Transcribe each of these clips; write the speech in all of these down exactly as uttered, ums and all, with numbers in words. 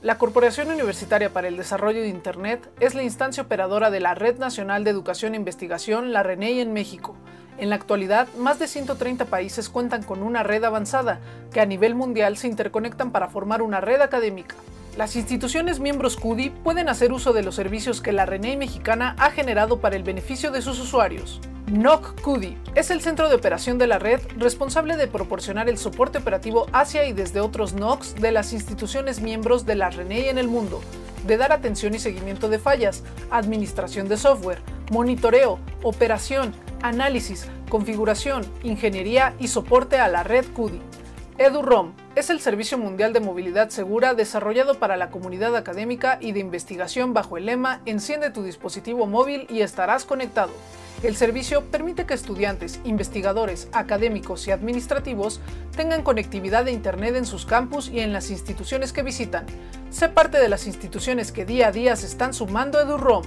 La Corporación Universitaria para el Desarrollo de Internet es la instancia operadora de la Red Nacional de Educación e Investigación, la RENEI, en México. En la actualidad, más de ciento treinta países cuentan con una red avanzada, que a nivel mundial se interconectan para formar una red académica. Las instituciones miembros C U D I pueden hacer uso de los servicios que la RENEI mexicana ha generado para el beneficio de sus usuarios. N O C C U D I es el centro de operación de la red responsable de proporcionar el soporte operativo hacia y desde otros N O Cs de las instituciones miembros de la RENEI en el mundo, de dar atención y seguimiento de fallas, administración de software, monitoreo, operación, análisis, configuración, ingeniería y soporte a la red C U D I. EduROM es el servicio mundial de movilidad segura desarrollado para la comunidad académica y de investigación bajo el lema "Enciende tu dispositivo móvil y estarás conectado". El servicio permite que estudiantes, investigadores, académicos y administrativos tengan conectividad de Internet en sus campus y en las instituciones que visitan. Sé parte de las instituciones que día a día se están sumando a EduROM.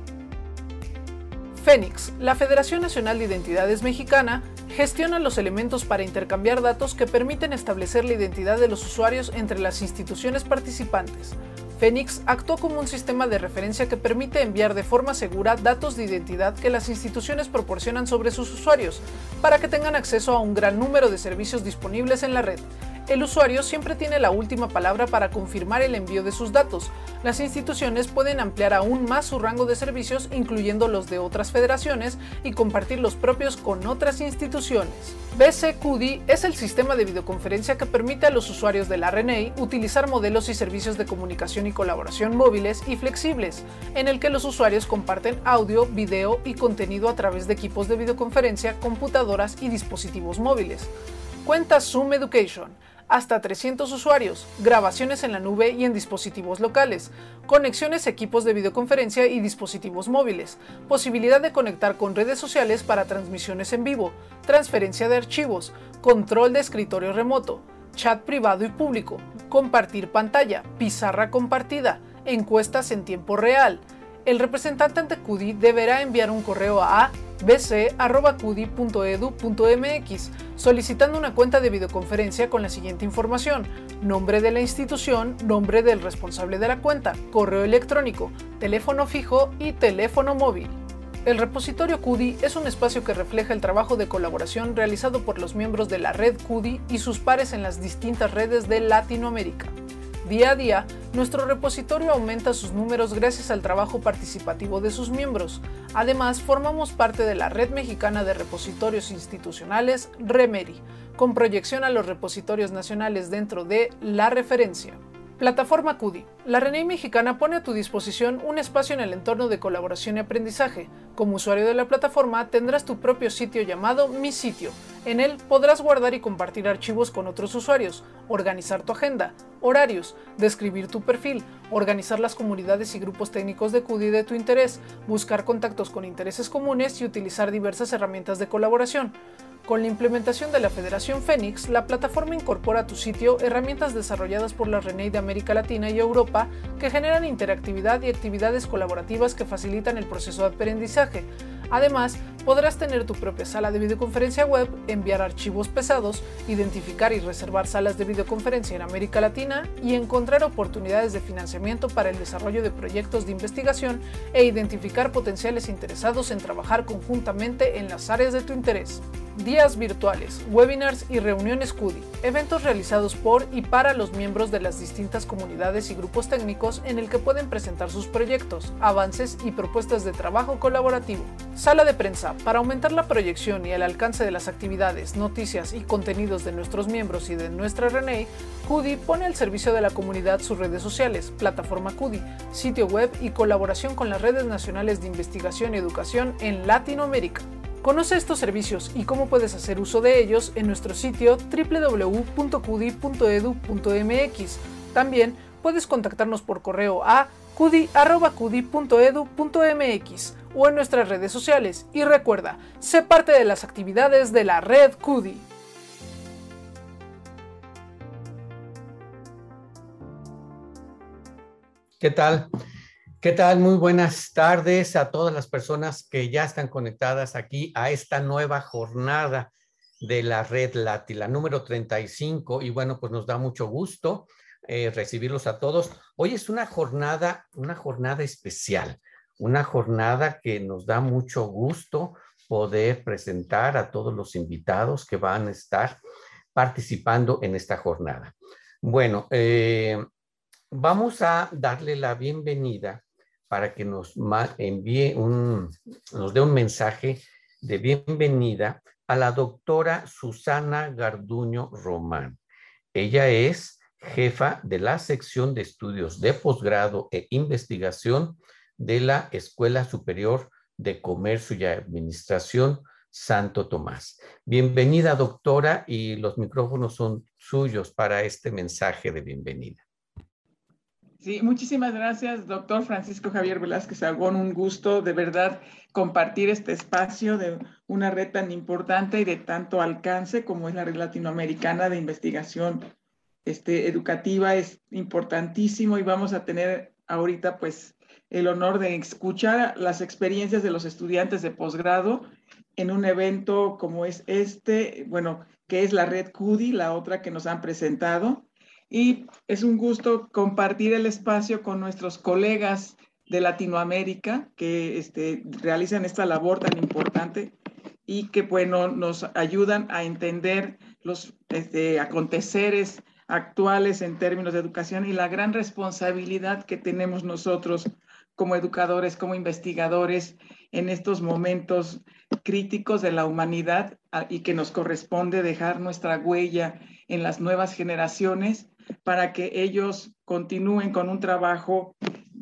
Fénix, la Federación Nacional de Identidades Mexicana, gestiona los elementos para intercambiar datos que permiten establecer la identidad de los usuarios entre las instituciones participantes. Fénix actuó como un sistema de referencia que permite enviar de forma segura datos de identidad que las instituciones proporcionan sobre sus usuarios, para que tengan acceso a un gran número de servicios disponibles en la red. El usuario siempre tiene la última palabra para confirmar el envío de sus datos. Las instituciones pueden ampliar aún más su rango de servicios, incluyendo los de otras federaciones, y compartir los propios con otras instituciones. B C Q D I es el sistema de videoconferencia que permite a los usuarios de la RENEI utilizar modelos y servicios de comunicación y colaboración móviles y flexibles, en el que los usuarios comparten audio, video y contenido a través de equipos de videoconferencia, computadoras y dispositivos móviles. Cuenta Zoom Education. Hasta trescientos usuarios, grabaciones en la nube y en dispositivos locales, conexiones a equipos de videoconferencia y dispositivos móviles, posibilidad de conectar con redes sociales para transmisiones en vivo, transferencia de archivos, control de escritorio remoto, chat privado y público, compartir pantalla, pizarra compartida, encuestas en tiempo real. El representante ante C U D I deberá enviar un correo a b c arroba q d i punto e d u punto m x solicitando una cuenta de videoconferencia con la siguiente información: nombre de la institución, nombre del responsable de la cuenta, correo electrónico, teléfono fijo y teléfono móvil. El repositorio C U D I es un espacio que refleja el trabajo de colaboración realizado por los miembros de la red C U D I y sus pares en las distintas redes de Latinoamérica. Día a día, nuestro repositorio aumenta sus números gracias al trabajo participativo de sus miembros. Además, formamos parte de la Red Mexicana de Repositorios Institucionales, REMERI, con proyección a los repositorios nacionales dentro de la referencia. Plataforma C U D I. La RENEI mexicana pone a tu disposición un espacio en el entorno de colaboración y aprendizaje. Como usuario de la plataforma, tendrás tu propio sitio llamado Mi Sitio. En él podrás guardar y compartir archivos con otros usuarios, organizar tu agenda, horarios, describir tu perfil, organizar las comunidades y grupos técnicos de C U D I de tu interés, buscar contactos con intereses comunes y utilizar diversas herramientas de colaboración. Con la implementación de la Federación Fénix, la plataforma incorpora a tu sitio herramientas desarrolladas por la RENEI de América Latina y Europa que generan interactividad y actividades colaborativas que facilitan el proceso de aprendizaje. Además, podrás tener tu propia sala de videoconferencia web, enviar archivos pesados, identificar y reservar salas de videoconferencia en América Latina y encontrar oportunidades de financiamiento para el desarrollo de proyectos de investigación e identificar potenciales interesados en trabajar conjuntamente en las áreas de tu interés. Días virtuales, webinars y reuniones C U D I, eventos realizados por y para los miembros de las distintas comunidades y grupos técnicos en el que pueden presentar sus proyectos, avances y propuestas de trabajo colaborativo. Sala de prensa, para aumentar la proyección y el alcance de las actividades, noticias y contenidos de nuestros miembros y de nuestra RENEI, C U D I pone al servicio de la comunidad sus redes sociales, plataforma C U D I, sitio web y colaboración con las redes nacionales de investigación y educación en Latinoamérica. Conoce estos servicios y cómo puedes hacer uso de ellos en nuestro sitio w w w punto q d i punto e d u punto m x. También puedes contactarnos por correo a q d i arroba q d i punto e d u punto m x o en nuestras redes sociales. Y recuerda, sé parte de las actividades de la red C U D I. ¿Qué tal? ¿Qué tal? Muy buenas tardes a todas las personas que ya están conectadas aquí a esta nueva jornada de la Red Lati, la número treinta y cinco. Y bueno, pues nos da mucho gusto eh, recibirlos a todos. Hoy es una jornada, una jornada especial, una jornada que nos da mucho gusto poder presentar a todos los invitados que van a estar participando en esta jornada. Bueno, eh, vamos a darle la bienvenida para que nos envíe un, nos dé un mensaje de bienvenida a la doctora Susana Garduño Román. Ella es jefa de la sección de estudios de posgrado e investigación de la Escuela Superior de Comercio y Administración Santo Tomás. Bienvenida, doctora, y los micrófonos son suyos para este mensaje de bienvenida. Sí, muchísimas gracias, doctor Francisco Javier Velázquez Agón. Un gusto de verdad compartir este espacio de una red tan importante y de tanto alcance como es la red latinoamericana de investigación este, educativa. Es importantísimo y vamos a tener ahorita pues el honor de escuchar las experiencias de los estudiantes de posgrado en un evento como es este, bueno, que es la red C U D I, la otra que nos han presentado. Y es un gusto compartir el espacio con nuestros colegas de Latinoamérica que este, realizan esta labor tan importante y que, bueno, nos ayudan a entender los este, aconteceres actuales en términos de educación y la gran responsabilidad que tenemos nosotros como educadores, como investigadores en estos momentos críticos de la humanidad y que nos corresponde dejar nuestra huella en las nuevas generaciones para que ellos continúen con un trabajo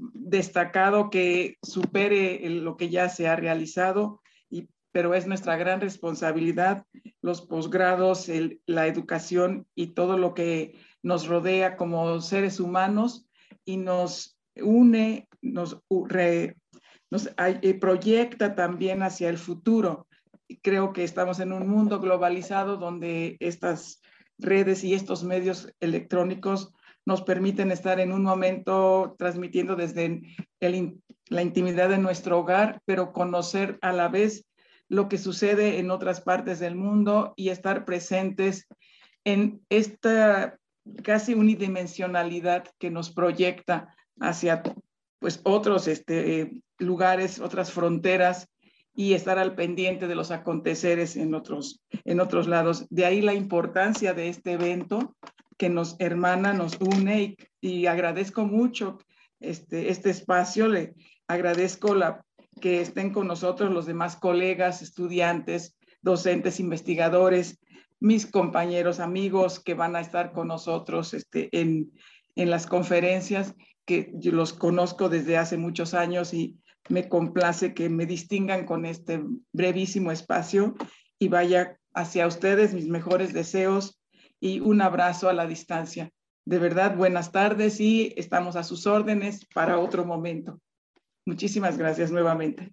destacado que supere lo que ya se ha realizado, y, pero es nuestra gran responsabilidad, los posgrados, el, la educación y todo lo que nos rodea como seres humanos y nos une, nos, re, nos eh, proyecta también hacia el futuro. Creo que estamos en un mundo globalizado donde estas redes y estos medios electrónicos nos permiten estar en un momento transmitiendo desde el, la intimidad de nuestro hogar, pero conocer a la vez lo que sucede en otras partes del mundo y estar presentes en esta casi unidimensionalidad que nos proyecta hacia pues, otros este, lugares, otras fronteras, y estar al pendiente de los aconteceres en otros, en otros lados. De ahí la importancia de este evento que nos hermana, nos une, y, y agradezco mucho este, este espacio. Le agradezco la, que estén con nosotros los demás colegas, estudiantes, docentes, investigadores, mis compañeros, amigos que van a estar con nosotros este, en, en las conferencias, que yo los conozco desde hace muchos años y me complace que me distingan con este brevísimo espacio, y vaya hacia ustedes mis mejores deseos y un abrazo a la distancia. De verdad, buenas tardes y estamos a sus órdenes para otro momento. Muchísimas gracias nuevamente.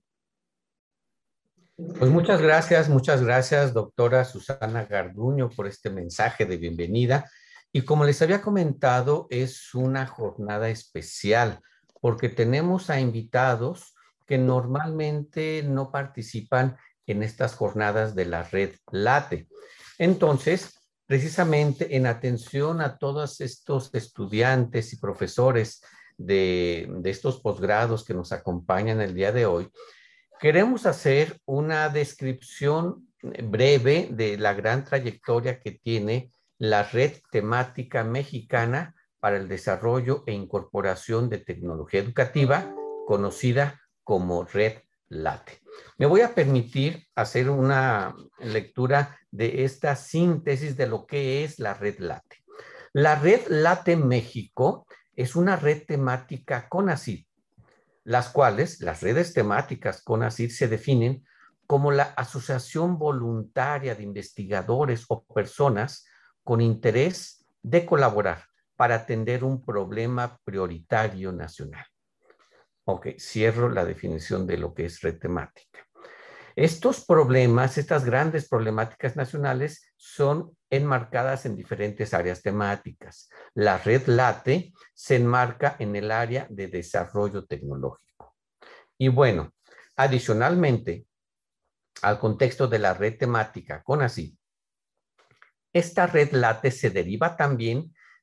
Pues muchas gracias, muchas gracias, doctora Susana Garduño, por este mensaje de bienvenida. Y como les había comentado, es una jornada especial porque tenemos a invitados que normalmente no participan en estas jornadas de la red LATE. Entonces, precisamente en atención a todos estos estudiantes y profesores de, de estos posgrados que nos acompañan el día de hoy, queremos hacer una descripción breve de la gran trayectoria que tiene la Red Temática Mexicana para el Desarrollo e Incorporación de Tecnología Educativa, conocida como Red LATE. Me voy a permitir hacer una lectura de esta síntesis de lo que es la Red LATE. La Red LATE México es una red temática CONACYT, las cuales, las redes temáticas CONACYT, se definen como la asociación voluntaria de investigadores o personas con interés de colaborar para atender un problema prioritario nacional. Ok, cierro la definición de lo que es red temática. Estos problemas, estas grandes problemáticas nacionales son enmarcadas en diferentes áreas temáticas. La red LATE se enmarca en el área de desarrollo tecnológico. Y bueno, adicionalmente al contexto de la red temática CONACYT, esta red LATE se deriva también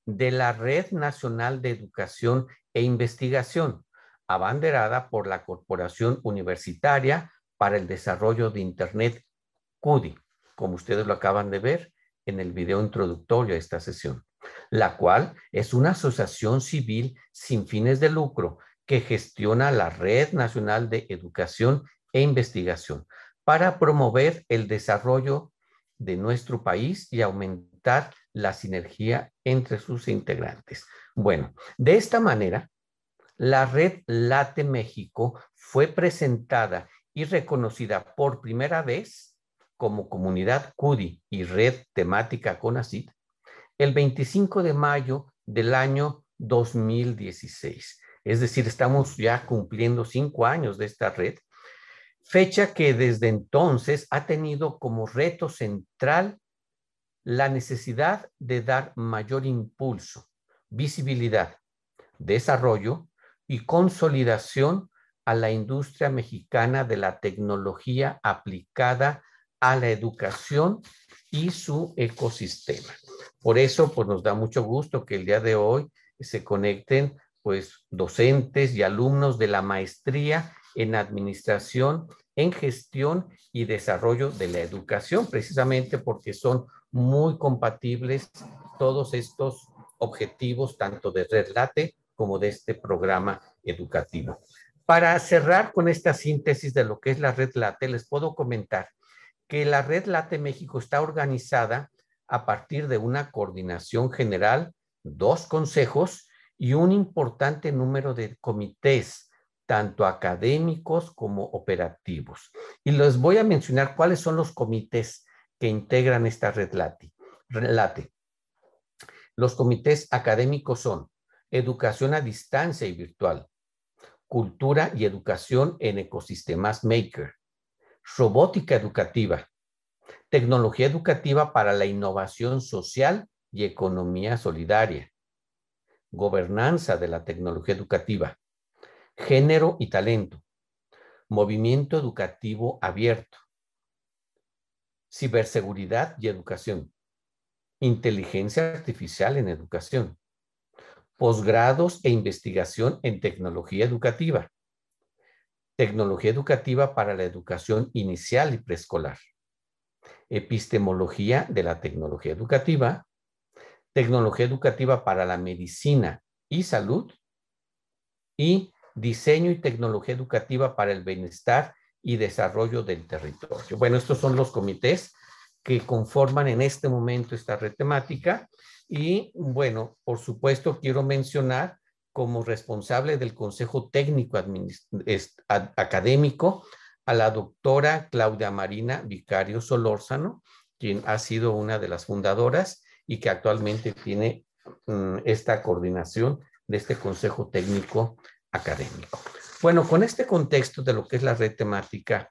de la Red Nacional de Educación e Investigación, abanderada por la Corporación Universitaria para el Desarrollo de Internet, C U D I, como ustedes lo acaban de ver en el video introductorio a esta sesión, la cual es una asociación civil sin fines de lucro que gestiona la Red Nacional de Educación e Investigación para promover el desarrollo de nuestro país y aumentar la sinergia entre sus integrantes. Bueno, de esta manera, la Red Late México fue presentada y reconocida por primera vez como comunidad C U D I y red temática CONACYT el veinticinco de mayo del año dos mil dieciséis. Es decir, estamos ya cumpliendo cinco años de esta red, fecha que desde entonces ha tenido como reto central la necesidad de dar mayor impulso, visibilidad, desarrollo y consolidación a la industria mexicana de la tecnología aplicada a la educación y su ecosistema. Por eso, pues nos da mucho gusto que el día de hoy se conecten pues docentes y alumnos de la maestría en administración, en gestión y desarrollo de la educación, precisamente porque son muy compatibles todos estos objetivos, tanto de Red Late como de este programa educativo. Para cerrar con esta síntesis de lo que es la Red Late, les puedo comentar que la Red Late México está organizada a partir de una coordinación general, dos consejos y un importante número de comités, tanto académicos como operativos. Y les voy a mencionar cuáles son los comités que integran esta Red Late. Late. Los comités académicos son Educación a Distancia y Virtual, Cultura y Educación en Ecosistemas Maker, Robótica Educativa, Tecnología Educativa para la Innovación Social y Economía Solidaria, Gobernanza de la Tecnología Educativa, Género y Talento, Movimiento Educativo Abierto, Ciberseguridad y Educación, Inteligencia Artificial en Educación, Posgrados e Investigación en Tecnología Educativa, Tecnología Educativa para la Educación Inicial y Preescolar, Epistemología de la Tecnología Educativa, Tecnología Educativa para la Medicina y Salud y Diseño y Tecnología Educativa para el Bienestar y Desarrollo del Territorio. Bueno, estos son los comités que conforman en este momento esta red temática y, bueno, por supuesto quiero mencionar como responsable del Consejo Técnico Académico a la doctora Claudia Marina Vicario Solórzano, quien ha sido una de las fundadoras y que actualmente tiene um, esta coordinación de este Consejo Técnico Académico. Bueno, con este contexto de lo que es la red temática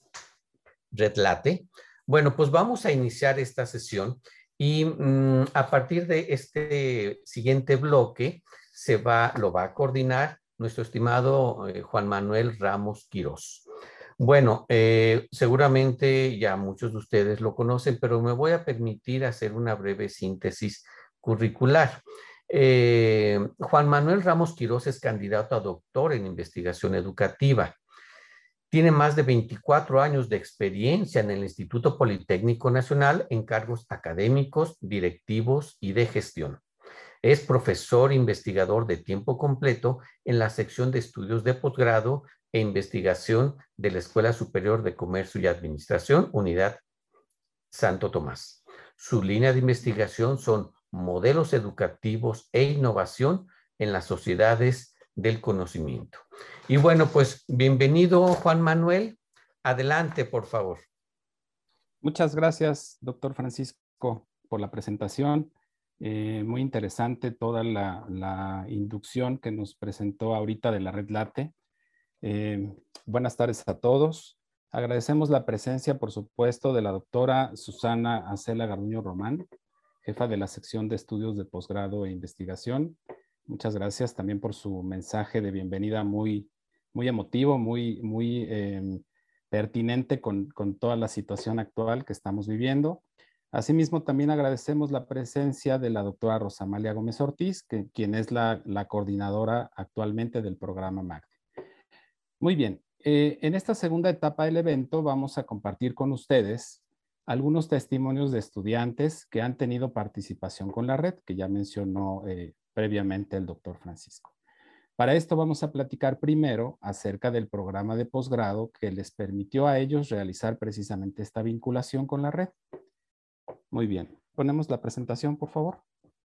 Red Late, bueno, pues vamos a iniciar esta sesión y um, a partir de este siguiente bloque se va, lo va a coordinar nuestro estimado eh, Juan Manuel Ramos Quirós. Bueno, eh, seguramente ya muchos de ustedes lo conocen, pero me voy a permitir hacer una breve síntesis curricular. Eh, Juan Manuel Ramos Quirós es candidato a doctor en investigación educativa. Tiene más de veinticuatro años de experiencia en el Instituto Politécnico Nacional en cargos académicos, directivos y de gestión. Es profesor investigador de tiempo completo en la sección de estudios de posgrado e investigación de la Escuela Superior de Comercio y Administración, Unidad Santo Tomás. Su línea de investigación son modelos educativos e innovación en las sociedades del conocimiento. Y bueno, pues bienvenido, Juan Manuel. Adelante, por favor. Muchas gracias, doctor Francisco, por la presentación. Eh, muy interesante toda la, la inducción que nos presentó ahorita de la Red Late. Eh, buenas tardes a todos. Agradecemos la presencia, por supuesto, de la doctora Susana Acela Garduño Román, jefa de la sección de estudios de posgrado e investigación. Muchas gracias también por su mensaje de bienvenida muy, muy emotivo, muy, muy eh, pertinente con, con toda la situación actual que estamos viviendo. Asimismo, también agradecemos la presencia de la doctora Rosamalia Gómez Ortiz, que, quien es la, la coordinadora actualmente del programa MAGDE. Muy bien, eh, en esta segunda etapa del evento vamos a compartir con ustedes algunos testimonios de estudiantes que han tenido participación con la red, que ya mencionó eh, previamente el doctor Francisco. Para esto vamos a platicar primero acerca del programa de posgrado que les permitió a ellos realizar precisamente esta vinculación con la red. Muy bien, ponemos la presentación, por favor.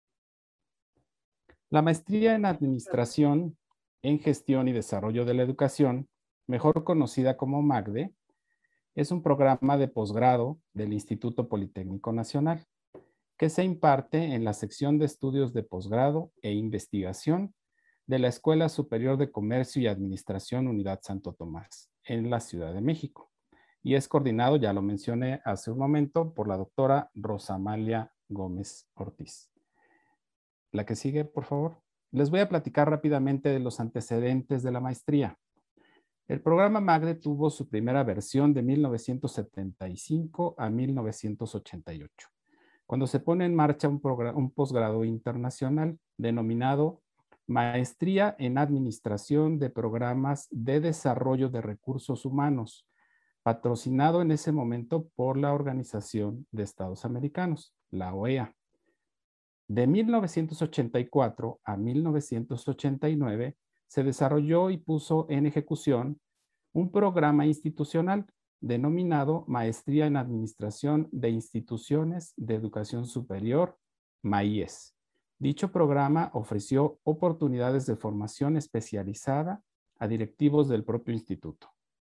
La maestría en Administración en Gestión y Desarrollo de la Educación, mejor conocida como MAGDE, es un programa de posgrado del Instituto Politécnico Nacional que se imparte en la sección de estudios de posgrado e investigación de la Escuela Superior de Comercio y Administración Unidad Santo Tomás en la Ciudad de México. Y es coordinado, ya lo mencioné hace un momento, por la doctora Rosamalia Gómez Ortiz. La que sigue, por favor. Les voy a platicar rápidamente de los antecedentes de la maestría. El programa MAGDE tuvo su primera versión de mil novecientos setenta y cinco a mil novecientos ochenta y ocho, cuando se pone en marcha un, un posgrado internacional denominado Maestría en Administración de Programas de Desarrollo de Recursos Humanos, patrocinado en ese momento por la Organización de Estados Americanos, la O E A. De mil novecientos ochenta y cuatro a mil novecientos ochenta y nueve se desarrolló y puso en ejecución un programa institucional denominado Maestría en Administración de Instituciones de Educación Superior, MAIES. Dicho programa ofreció oportunidades de formación especializada a directivos del propio instituto.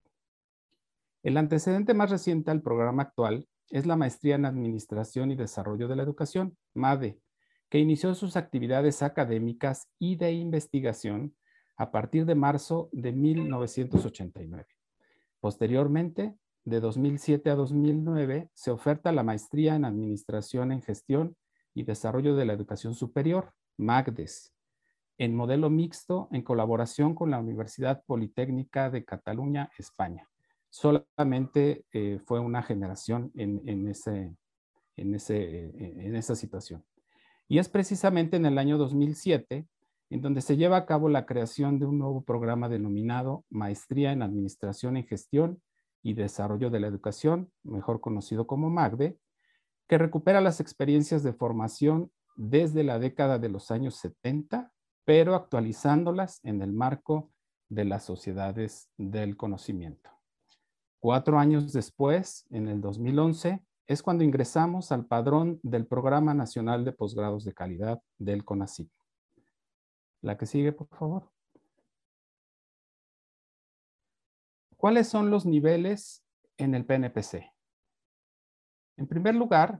El antecedente más reciente al programa actual es la Maestría en Administración y Desarrollo de la Educación, MADE, que inició sus actividades académicas y de investigación a partir de marzo de mil novecientos ochenta y nueve. Posteriormente, de dos mil siete a dos mil nueve, se oferta la Maestría en Administración en Gestión y Desarrollo de la Educación Superior, MAGDES, en modelo mixto en colaboración con la Universidad Politécnica de Cataluña, España. Solamente eh, fue una generación en, en, ese, en, ese, en esa situación. Y es precisamente en el año dos mil siete en donde se lleva a cabo la creación de un nuevo programa denominado Maestría en Administración en Gestión y Desarrollo de la Educación, mejor conocido como MAGDE, que recupera las experiencias de formación desde la década de los años setenta, pero actualizándolas en el marco de las sociedades del conocimiento. Cuatro años después, en el dos mil once, es cuando ingresamos al padrón del Programa Nacional de Posgrados de Calidad del CONACYT. La que sigue, por favor. ¿Cuáles son los niveles en el P N P C? En primer lugar,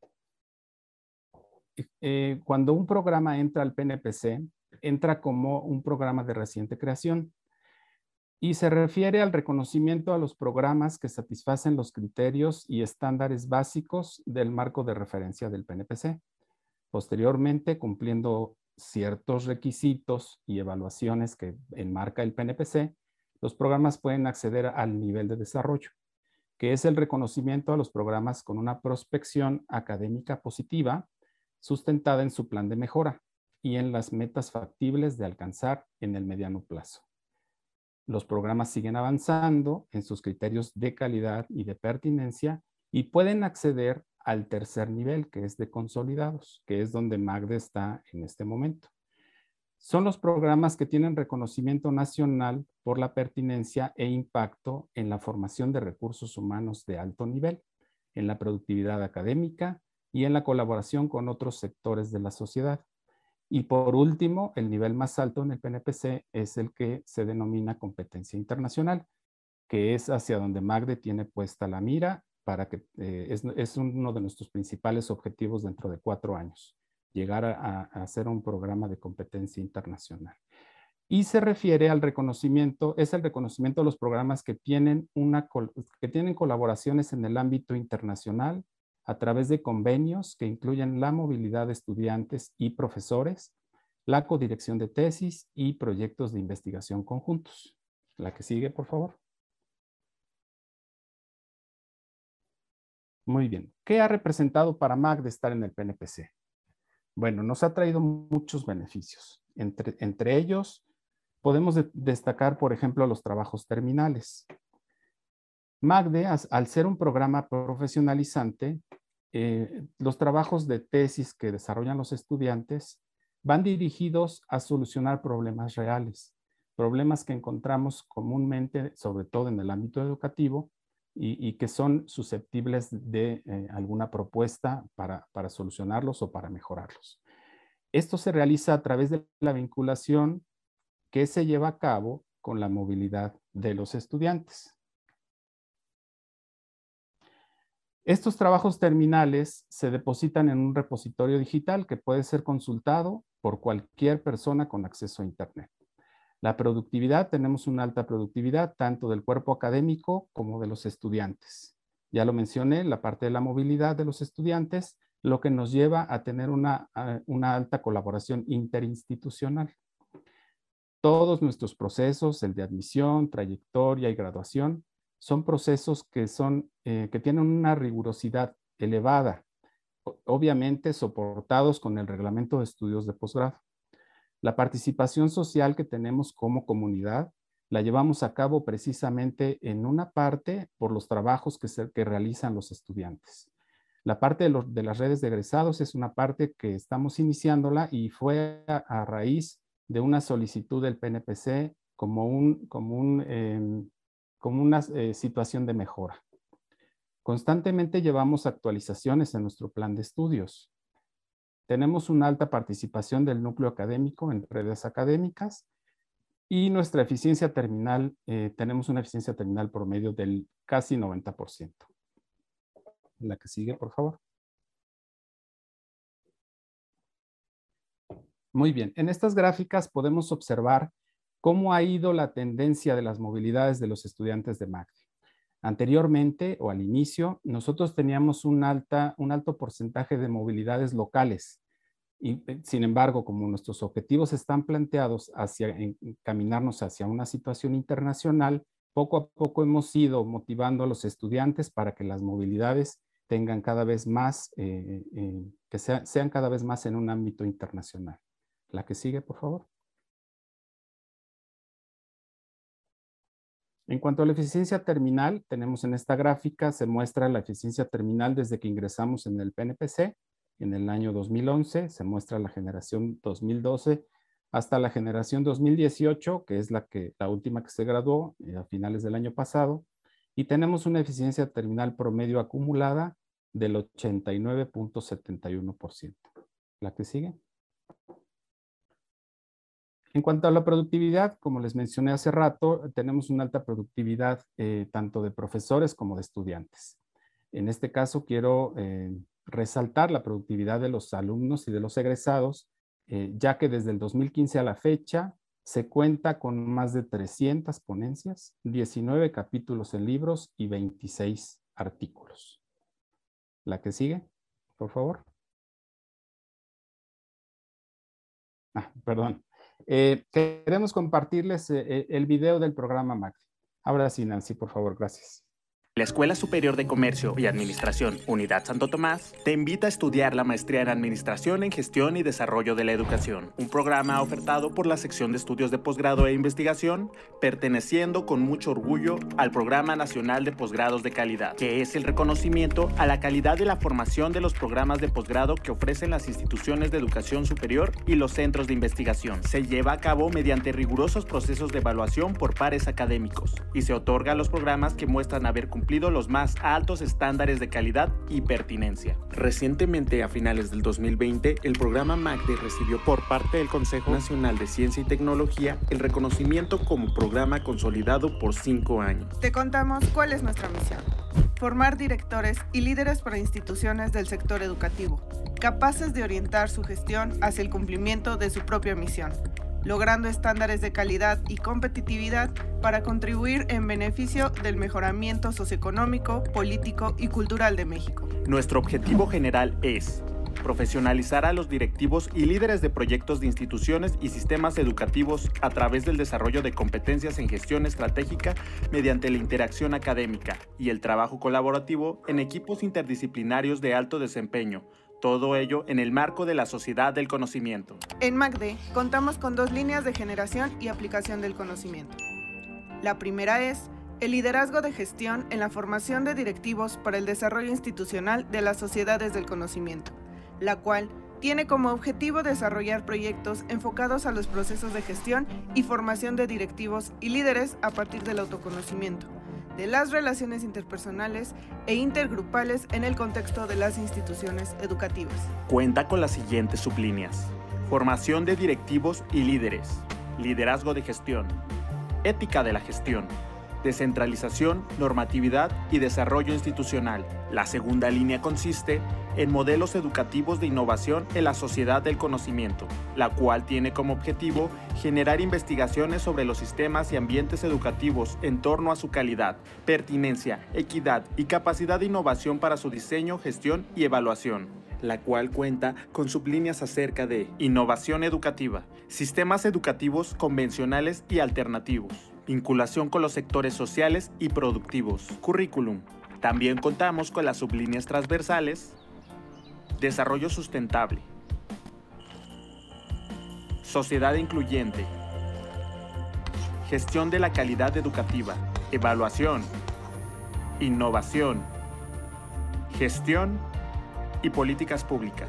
eh, cuando un programa entra al P N P C, entra como un programa de reciente creación y se refiere al reconocimiento a los programas que satisfacen los criterios y estándares básicos del marco de referencia del P N P C. Posteriormente, cumpliendo ciertos requisitos y evaluaciones que enmarca el P N P C, los programas pueden acceder al nivel de desarrollo, que es el reconocimiento a los programas con una prospección académica positiva sustentada en su plan de mejora y en las metas factibles de alcanzar en el mediano plazo. Los programas siguen avanzando en sus criterios de calidad y de pertinencia y pueden acceder al tercer nivel, que es de consolidados, que es donde MAGDE está en este momento. Son los programas que tienen reconocimiento nacional por la pertinencia e impacto en la formación de recursos humanos de alto nivel, en la productividad académica y en la colaboración con otros sectores de la sociedad. Y por último, el nivel más alto en el P N P C es el que se denomina competencia internacional, que es hacia donde MAGDE tiene puesta la mira para que eh, es, es uno de nuestros principales objetivos dentro de cuatro años, llegar a, a hacer un programa de competencia internacional. Y se refiere al reconocimiento, es el reconocimiento de los programas que tienen, una, que tienen colaboraciones en el ámbito internacional a través de convenios que incluyen la movilidad de estudiantes y profesores, la codirección de tesis y proyectos de investigación conjuntos. La que sigue, por favor. Muy bien. ¿Qué ha representado para MACDE estar en el P N P C? Bueno, nos ha traído muchos beneficios. Entre, entre ellos, podemos de, destacar, por ejemplo, los trabajos terminales. MACDE, al ser un programa profesionalizante, eh, los trabajos de tesis que desarrollan los estudiantes van dirigidos a solucionar problemas reales, problemas que encontramos comúnmente, sobre todo en el ámbito educativo, y, y que son susceptibles de eh, alguna propuesta para, para solucionarlos o para mejorarlos. Esto se realiza a través de la vinculación que se lleva a cabo con la movilidad de los estudiantes. Estos trabajos terminales se depositan en un repositorio digital que puede ser consultado por cualquier persona con acceso a Internet. La productividad, tenemos una alta productividad tanto del cuerpo académico como de los estudiantes. Ya lo mencioné, la parte de la movilidad de los estudiantes, lo que nos lleva a tener una, una alta colaboración interinstitucional. Todos nuestros procesos, el de admisión, trayectoria y graduación, son procesos que, son, eh, que tienen una rigurosidad elevada, obviamente soportados con el reglamento de estudios de posgrado. La participación social que tenemos como comunidad la llevamos a cabo precisamente en una parte por los trabajos que, se, que realizan los estudiantes. La parte de, los, de las redes de egresados es una parte que estamos iniciándola y fue a, a raíz de una solicitud del P N P C como, un, como, un, eh, como una eh, situación de mejora. Constantemente llevamos actualizaciones en nuestro plan de estudios. Tenemos una alta participación del núcleo académico en redes académicas y nuestra eficiencia terminal, eh, tenemos una eficiencia terminal promedio del casi noventa por ciento. La que sigue, por favor. Muy bien, en estas gráficas podemos observar cómo ha ido la tendencia de las movilidades de los estudiantes de MACDE. Anteriormente o al inicio, nosotros teníamos un, alta, un alto porcentaje de movilidades locales y, sin embargo, como nuestros objetivos están planteados hacia encaminarnos hacia una situación internacional, poco a poco hemos ido motivando a los estudiantes para que las movilidades tengan cada vez más, eh, eh, que sea, sean cada vez más en un ámbito internacional. La que sigue, por favor. En cuanto a la eficiencia terminal, tenemos en esta gráfica, se muestra la eficiencia terminal desde que ingresamos en el P N P C, en el año dos mil once, se muestra la generación dos mil doce, hasta la generación dos mil dieciocho, que es la, que, la última que se graduó eh, a finales del año pasado, y tenemos una eficiencia terminal promedio acumulada del ochenta y nueve punto setenta y uno por ciento. La que sigue. En cuanto a la productividad, como les mencioné hace rato, tenemos una alta productividad eh, tanto de profesores como de estudiantes. En este caso quiero eh, resaltar la productividad de los alumnos y de los egresados, eh, ya que desde el dos mil quince a la fecha se cuenta con más de trescientas ponencias, diecinueve capítulos en libros y veintiséis artículos. La que sigue, por favor. Ah, perdón. Eh, queremos compartirles eh, el video del programa MACDE. Ahora sí, Nancy, por favor, gracias. La Escuela Superior de Comercio y Administración, Unidad Santo Tomás, te invita a estudiar la maestría en Administración en Gestión y Desarrollo de la Educación, un programa ofertado por la sección de estudios de posgrado e investigación, perteneciendo con mucho orgullo al Programa Nacional de Posgrados de Calidad, que es el reconocimiento a la calidad de la formación de los programas de posgrado que ofrecen las instituciones de educación superior y los centros de investigación. Se lleva a cabo mediante rigurosos procesos de evaluación por pares académicos y se otorga a los programas que muestran haber cumplido los más altos estándares de calidad y pertinencia. Recientemente, a finales del dos mil veinte, el programa MACDE recibió por parte del Consejo Nacional de Ciencia y Tecnología el reconocimiento como programa consolidado por cinco años. Te contamos cuál es nuestra misión. Formar directores y líderes para instituciones del sector educativo, capaces de orientar su gestión hacia el cumplimiento de su propia misión, logrando estándares de calidad y competitividad para contribuir en beneficio del mejoramiento socioeconómico, político y cultural de México. Nuestro objetivo general es profesionalizar a los directivos y líderes de proyectos de instituciones y sistemas educativos a través del desarrollo de competencias en gestión estratégica mediante la interacción académica y el trabajo colaborativo en equipos interdisciplinarios de alto desempeño, todo ello en el marco de la sociedad del conocimiento. En MACDE contamos con dos líneas de generación y aplicación del conocimiento. La primera es el liderazgo de gestión en la formación de directivos para el desarrollo institucional de las sociedades del conocimiento, la cual tiene como objetivo desarrollar proyectos enfocados a los procesos de gestión y formación de directivos y líderes a partir del autoconocimiento, de las relaciones interpersonales e intergrupales en el contexto de las instituciones educativas. Cuenta con las siguientes sublíneas: formación de directivos y líderes, liderazgo de gestión, ética de la gestión, descentralización, normatividad y desarrollo institucional. La segunda línea consiste en modelos educativos de innovación en la sociedad del conocimiento, la cual tiene como objetivo generar investigaciones sobre los sistemas y ambientes educativos en torno a su calidad, pertinencia, equidad y capacidad de innovación para su diseño, gestión y evaluación, la cual cuenta con sublíneas acerca de innovación educativa, sistemas educativos convencionales y alternativos, vinculación con los sectores sociales y productivos, currículum. También contamos con las sublíneas transversales, desarrollo sustentable, sociedad incluyente, gestión de la calidad educativa, evaluación, innovación, gestión y políticas públicas.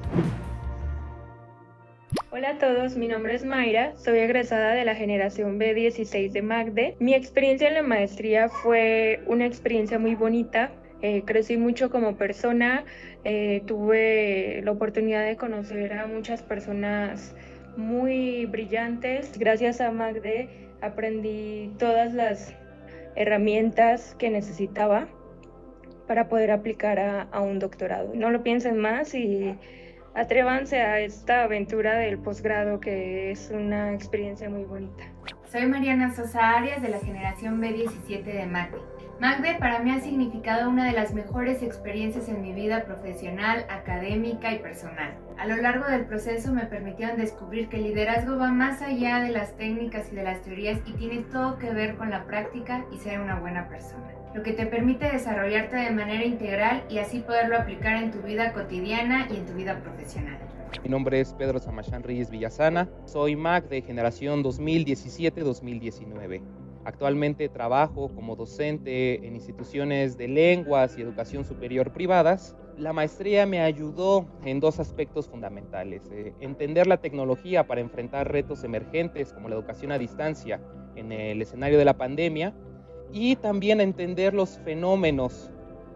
Hola a todos, mi nombre es Mayra, soy egresada de la generación B dieciséis de MACDE. Mi experiencia en la maestría fue una experiencia muy bonita, eh, crecí mucho como persona, eh, tuve la oportunidad de conocer a muchas personas muy brillantes. Gracias a MACDE aprendí todas las herramientas que necesitaba para poder aplicar a, a un doctorado. No lo piensen más y atrévanse a esta aventura del posgrado, que es una experiencia muy bonita. Soy Mariana Sosa Arias, de la generación B diecisiete de MACDE. MACDE para mí ha significado una de las mejores experiencias en mi vida profesional, académica y personal. A lo largo del proceso me permitieron descubrir que el liderazgo va más allá de las técnicas y de las teorías y tiene todo que ver con la práctica y ser una buena persona, lo que te permite desarrollarte de manera integral y así poderlo aplicar en tu vida cotidiana y en tu vida profesional. Mi nombre es Pedro Samachán Reyes Villasana, soy MACDE generación dos mil diecisiete dos mil diecinueve. Actualmente trabajo como docente en instituciones de lenguas y educación superior privadas. La maestría me ayudó en dos aspectos fundamentales: eh, entender la tecnología para enfrentar retos emergentes como la educación a distancia en el escenario de la pandemia, y también entender los fenómenos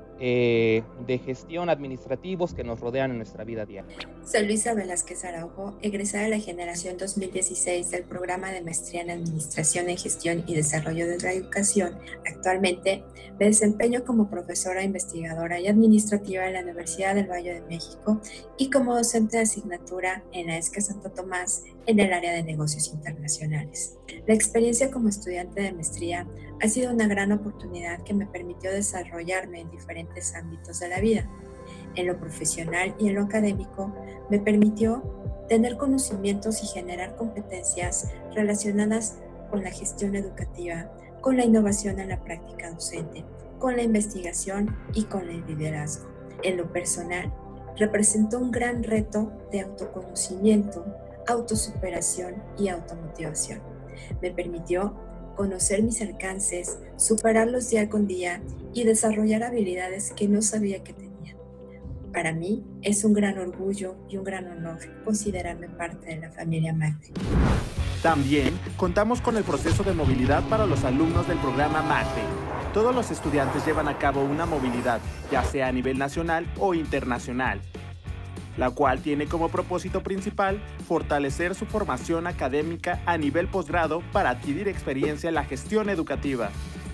eh, de gestión administrativos que nos rodean en nuestra vida diaria. Soy Luisa Velázquez Araujo, egresada de la generación dos mil dieciséis del programa de maestría en Administración en Gestión y Desarrollo de la Educación. Actualmente me desempeño como profesora investigadora y administrativa en la Universidad del Valle de México y como docente de asignatura en la ESCA Santo Tomás en el área de negocios internacionales. La experiencia como estudiante de maestría ha sido una gran oportunidad que me permitió desarrollarme en diferentes ámbitos de la vida. En lo profesional y en lo académico, me permitió tener conocimientos y generar competencias relacionadas con la gestión educativa, con la innovación en la práctica docente, con la investigación y con el liderazgo. En lo personal, representó un gran reto de autoconocimiento, autosuperación y automotivación. Me permitió conocer mis alcances, superarlos día con día y desarrollar habilidades que no sabía que tenía. Para mí es un gran orgullo y un gran honor considerarme parte de la familia MACDE. También contamos con el proceso de movilidad para los alumnos del programa MACDE. Todos los estudiantes llevan a cabo una movilidad, ya sea a nivel nacional o internacional, la cual tiene como propósito principal fortalecer su formación académica a nivel posgrado para adquirir experiencia en la gestión educativa.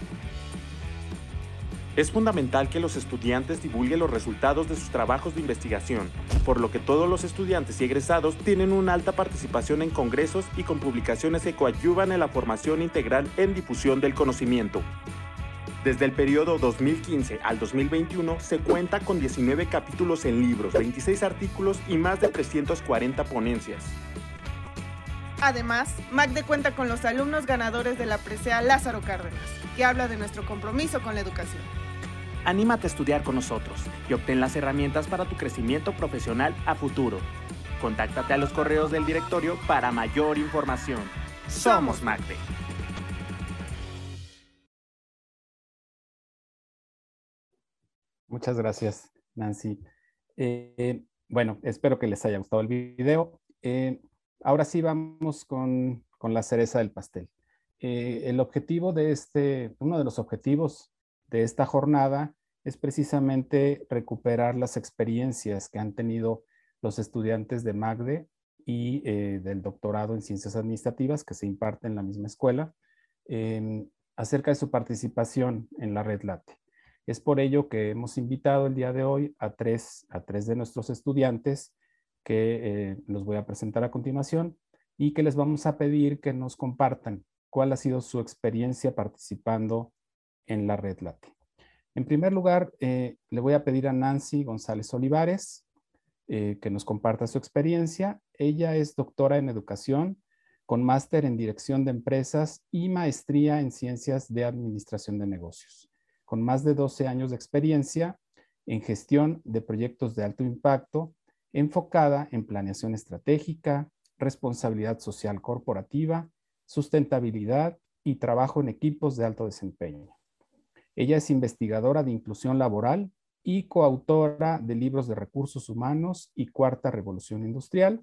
Es fundamental que los estudiantes divulguen los resultados de sus trabajos de investigación, por lo que todos los estudiantes y egresados tienen una alta participación en congresos y con publicaciones que coadyuvan en la formación integral en difusión del conocimiento. Desde el periodo dos mil quince al dos mil veintiuno se cuenta con diecinueve capítulos en libros, veintiséis artículos y más de trescientas cuarenta ponencias. Además, MACDE cuenta con los alumnos ganadores de la presea Lázaro Cárdenas, que habla de nuestro compromiso con la educación. Anímate a estudiar con nosotros y obtén las herramientas para tu crecimiento profesional a futuro. Contáctate a los correos del directorio para mayor información. Somos MACDE. Muchas gracias, Nancy. Eh, bueno, espero que les haya gustado el video. Eh, ahora sí vamos con, con la cereza del pastel. Eh, el objetivo de este, uno de los objetivos de esta jornada es precisamente recuperar las experiencias que han tenido los estudiantes de MACDE y eh, del doctorado en Ciencias Administrativas que se imparte en la misma escuela eh, acerca de su participación en la Red LATE. Es por ello que hemos invitado el día de hoy a tres, a tres de nuestros estudiantes que eh, los voy a presentar a continuación y que les vamos a pedir que nos compartan cuál ha sido su experiencia participando en la Red LATE. En primer lugar, eh, le voy a pedir a Nancy González Olivares eh, que nos comparta su experiencia. Ella es doctora en educación con máster en dirección de empresas y maestría en ciencias de administración de negocios, con más de doce años de experiencia en gestión de proyectos de alto impacto, enfocada en planeación estratégica, responsabilidad social corporativa, sustentabilidad y trabajo en equipos de alto desempeño. Ella es investigadora de inclusión laboral y coautora de libros de recursos humanos y Cuarta Revolución Industrial.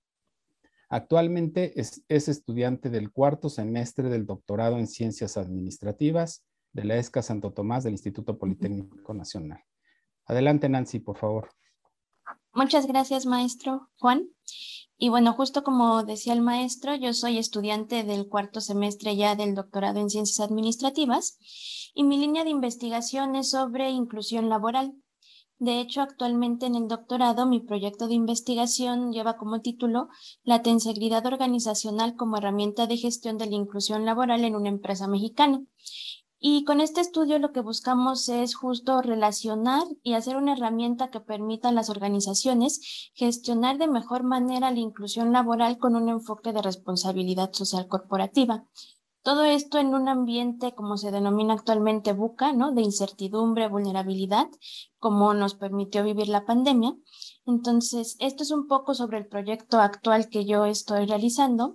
Actualmente es, es estudiante del cuarto semestre del doctorado en Ciencias Administrativas de la ESCA Santo Tomás del Instituto Politécnico Nacional. Adelante, Nancy, por favor. Muchas gracias, maestro Juan. Y bueno, justo como decía el maestro, yo soy estudiante del cuarto semestre ya del doctorado en Ciencias Administrativas y mi línea de investigación es sobre inclusión laboral. De hecho, actualmente en el doctorado, mi proyecto de investigación lleva como título La tensegridad organizacional como herramienta de gestión de la inclusión laboral en una empresa mexicana. Y con este estudio lo que buscamos es justo relacionar y hacer una herramienta que permita a las organizaciones gestionar de mejor manera la inclusión laboral con un enfoque de responsabilidad social corporativa. Todo esto en un ambiente, como se denomina actualmente VUCA, ¿no? De incertidumbre, vulnerabilidad, como nos permitió vivir la pandemia. Entonces, esto es un poco sobre el proyecto actual que yo estoy realizando.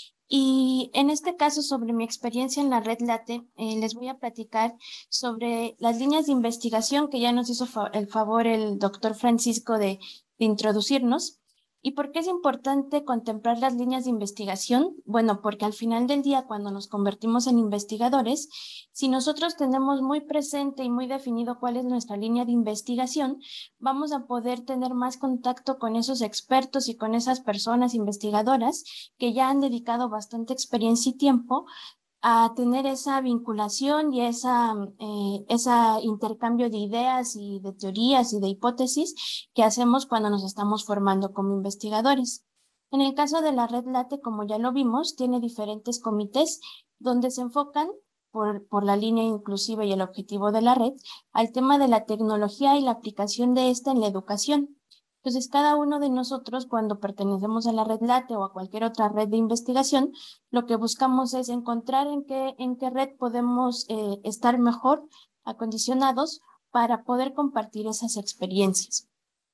Y en este caso, sobre mi experiencia en la Red LATE, eh, les voy a platicar sobre las líneas de investigación que ya nos hizo fa- el favor el doctor Francisco de, de introducirnos. ¿Y por qué es importante contemplar las líneas de investigación? Bueno, porque al final del día, cuando nos convertimos en investigadores, si nosotros tenemos muy presente y muy definido cuál es nuestra línea de investigación, vamos a poder tener más contacto con esos expertos y con esas personas investigadoras que ya han dedicado bastante experiencia y tiempo a tener esa vinculación y esa, eh, esa intercambio de ideas y de teorías y de hipótesis que hacemos cuando nos estamos formando como investigadores. En el caso de la Red LATE, como ya lo vimos, tiene diferentes comités donde se enfocan por, por la línea inclusiva y el objetivo de la red al tema de la tecnología y la aplicación de esta en la educación. Entonces, cada uno de nosotros, cuando pertenecemos a la Red LATE o a cualquier otra red de investigación, lo que buscamos es encontrar en qué, en qué red podemos eh, estar mejor acondicionados para poder compartir esas experiencias.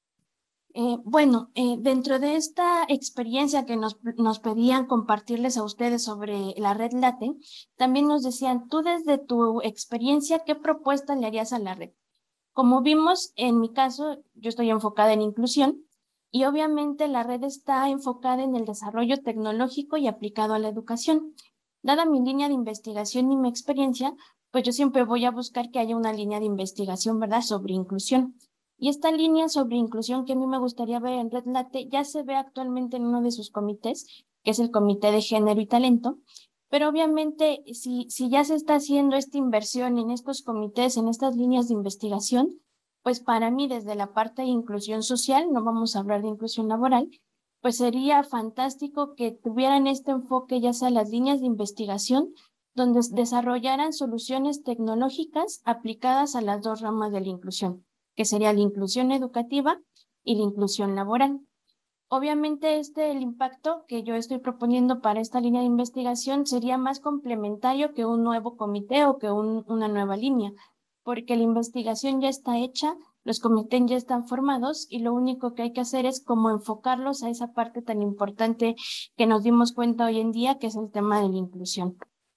Eh, bueno, eh, dentro de esta experiencia que nos, nos pedían compartirles a ustedes sobre la Red LATE, también nos decían, tú desde tu experiencia, ¿qué propuesta le harías a la red? Como vimos, en mi caso, yo estoy enfocada en inclusión y obviamente la red está enfocada en el desarrollo tecnológico y aplicado a la educación. Dada mi línea de investigación y mi experiencia, pues yo siempre voy a buscar que haya una línea de investigación, ¿verdad?, sobre inclusión. Y esta línea sobre inclusión que a mí me gustaría ver en Red LATE ya se ve actualmente en uno de sus comités, que es el Comité de Género y Talento. Pero obviamente, si, si ya se está haciendo esta inversión en estos comités, en estas líneas de investigación, pues para mí desde la parte de inclusión social, no vamos a hablar de inclusión laboral, pues sería fantástico que tuvieran este enfoque ya sea las líneas de investigación donde desarrollaran soluciones tecnológicas aplicadas a las dos ramas de la inclusión, que sería la inclusión educativa y la inclusión laboral. Obviamente este, el impacto que yo estoy proponiendo para esta línea de investigación sería más complementario que un nuevo comité o que un, una nueva línea, porque la investigación ya está hecha, los comités ya están formados y lo único que hay que hacer es como enfocarlos a esa parte tan importante que nos dimos cuenta hoy en día, que es el tema de la inclusión.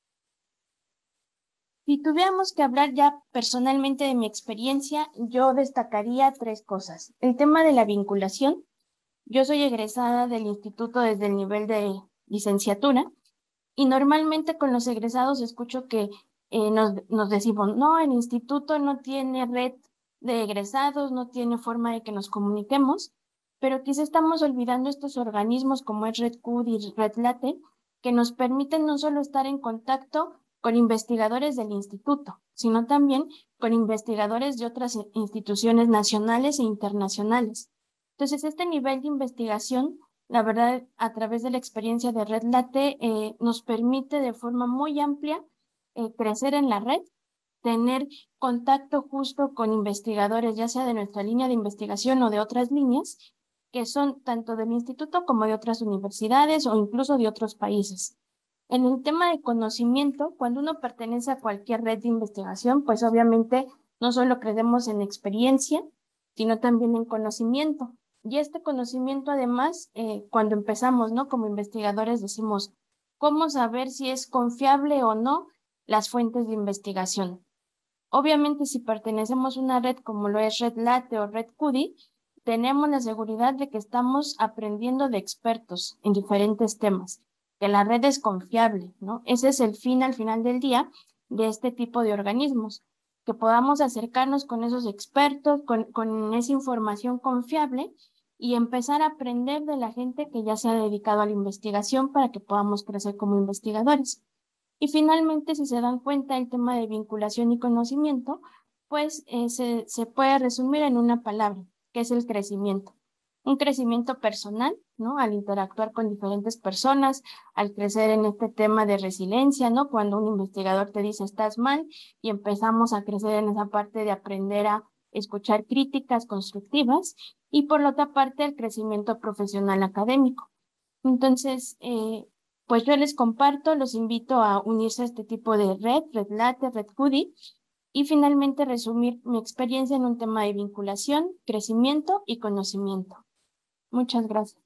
Si tuviéramos que hablar ya personalmente de mi experiencia, yo destacaría tres cosas. El tema de la vinculación. Yo soy egresada del instituto desde el nivel de licenciatura y normalmente con los egresados escucho que eh, nos, nos decimos, no, el instituto no tiene red de egresados, no tiene forma de que nos comuniquemos, pero quizá estamos olvidando estos organismos como es Red C U D y Red LATE, que nos permiten no solo estar en contacto con investigadores del instituto, sino también con investigadores de otras instituciones nacionales e internacionales. Entonces, este nivel de investigación, la verdad, a través de la experiencia de Red LATE, eh, nos permite de forma muy amplia eh, crecer en la red, tener contacto justo con investigadores, ya sea de nuestra línea de investigación o de otras líneas, que son tanto del instituto como de otras universidades o incluso de otros países. En el tema de conocimiento, cuando uno pertenece a cualquier red de investigación, pues obviamente no solo crecemos en experiencia, sino también en conocimiento. Y este conocimiento, además, eh, cuando empezamos, ¿no? Como investigadores decimos, ¿cómo saber si es confiable o no las fuentes de investigación? Obviamente, si pertenecemos a una red como lo es Red LATE o Red C U D I, tenemos la seguridad de que estamos aprendiendo de expertos en diferentes temas, que la red es confiable, ¿no? Ese es el fin al final del día de este tipo de organismos, que podamos acercarnos con esos expertos, con, con esa información confiable y empezar a aprender de la gente que ya se ha dedicado a la investigación para que podamos crecer como investigadores. Y finalmente, si se dan cuenta, el tema de vinculación y conocimiento, pues eh, se, se puede resumir en una palabra, que es el crecimiento. Un crecimiento personal, ¿no? Al interactuar con diferentes personas, al crecer en este tema de resiliencia, ¿no? Cuando un investigador te dice estás mal y empezamos a crecer en esa parte de aprender a escuchar críticas constructivas y por la otra parte el crecimiento profesional académico. Entonces, eh, pues yo les comparto, los invito a unirse a este tipo de red, Red LATE, Red C U D I, y finalmente resumir mi experiencia en un tema de vinculación, crecimiento y conocimiento. Muchas gracias.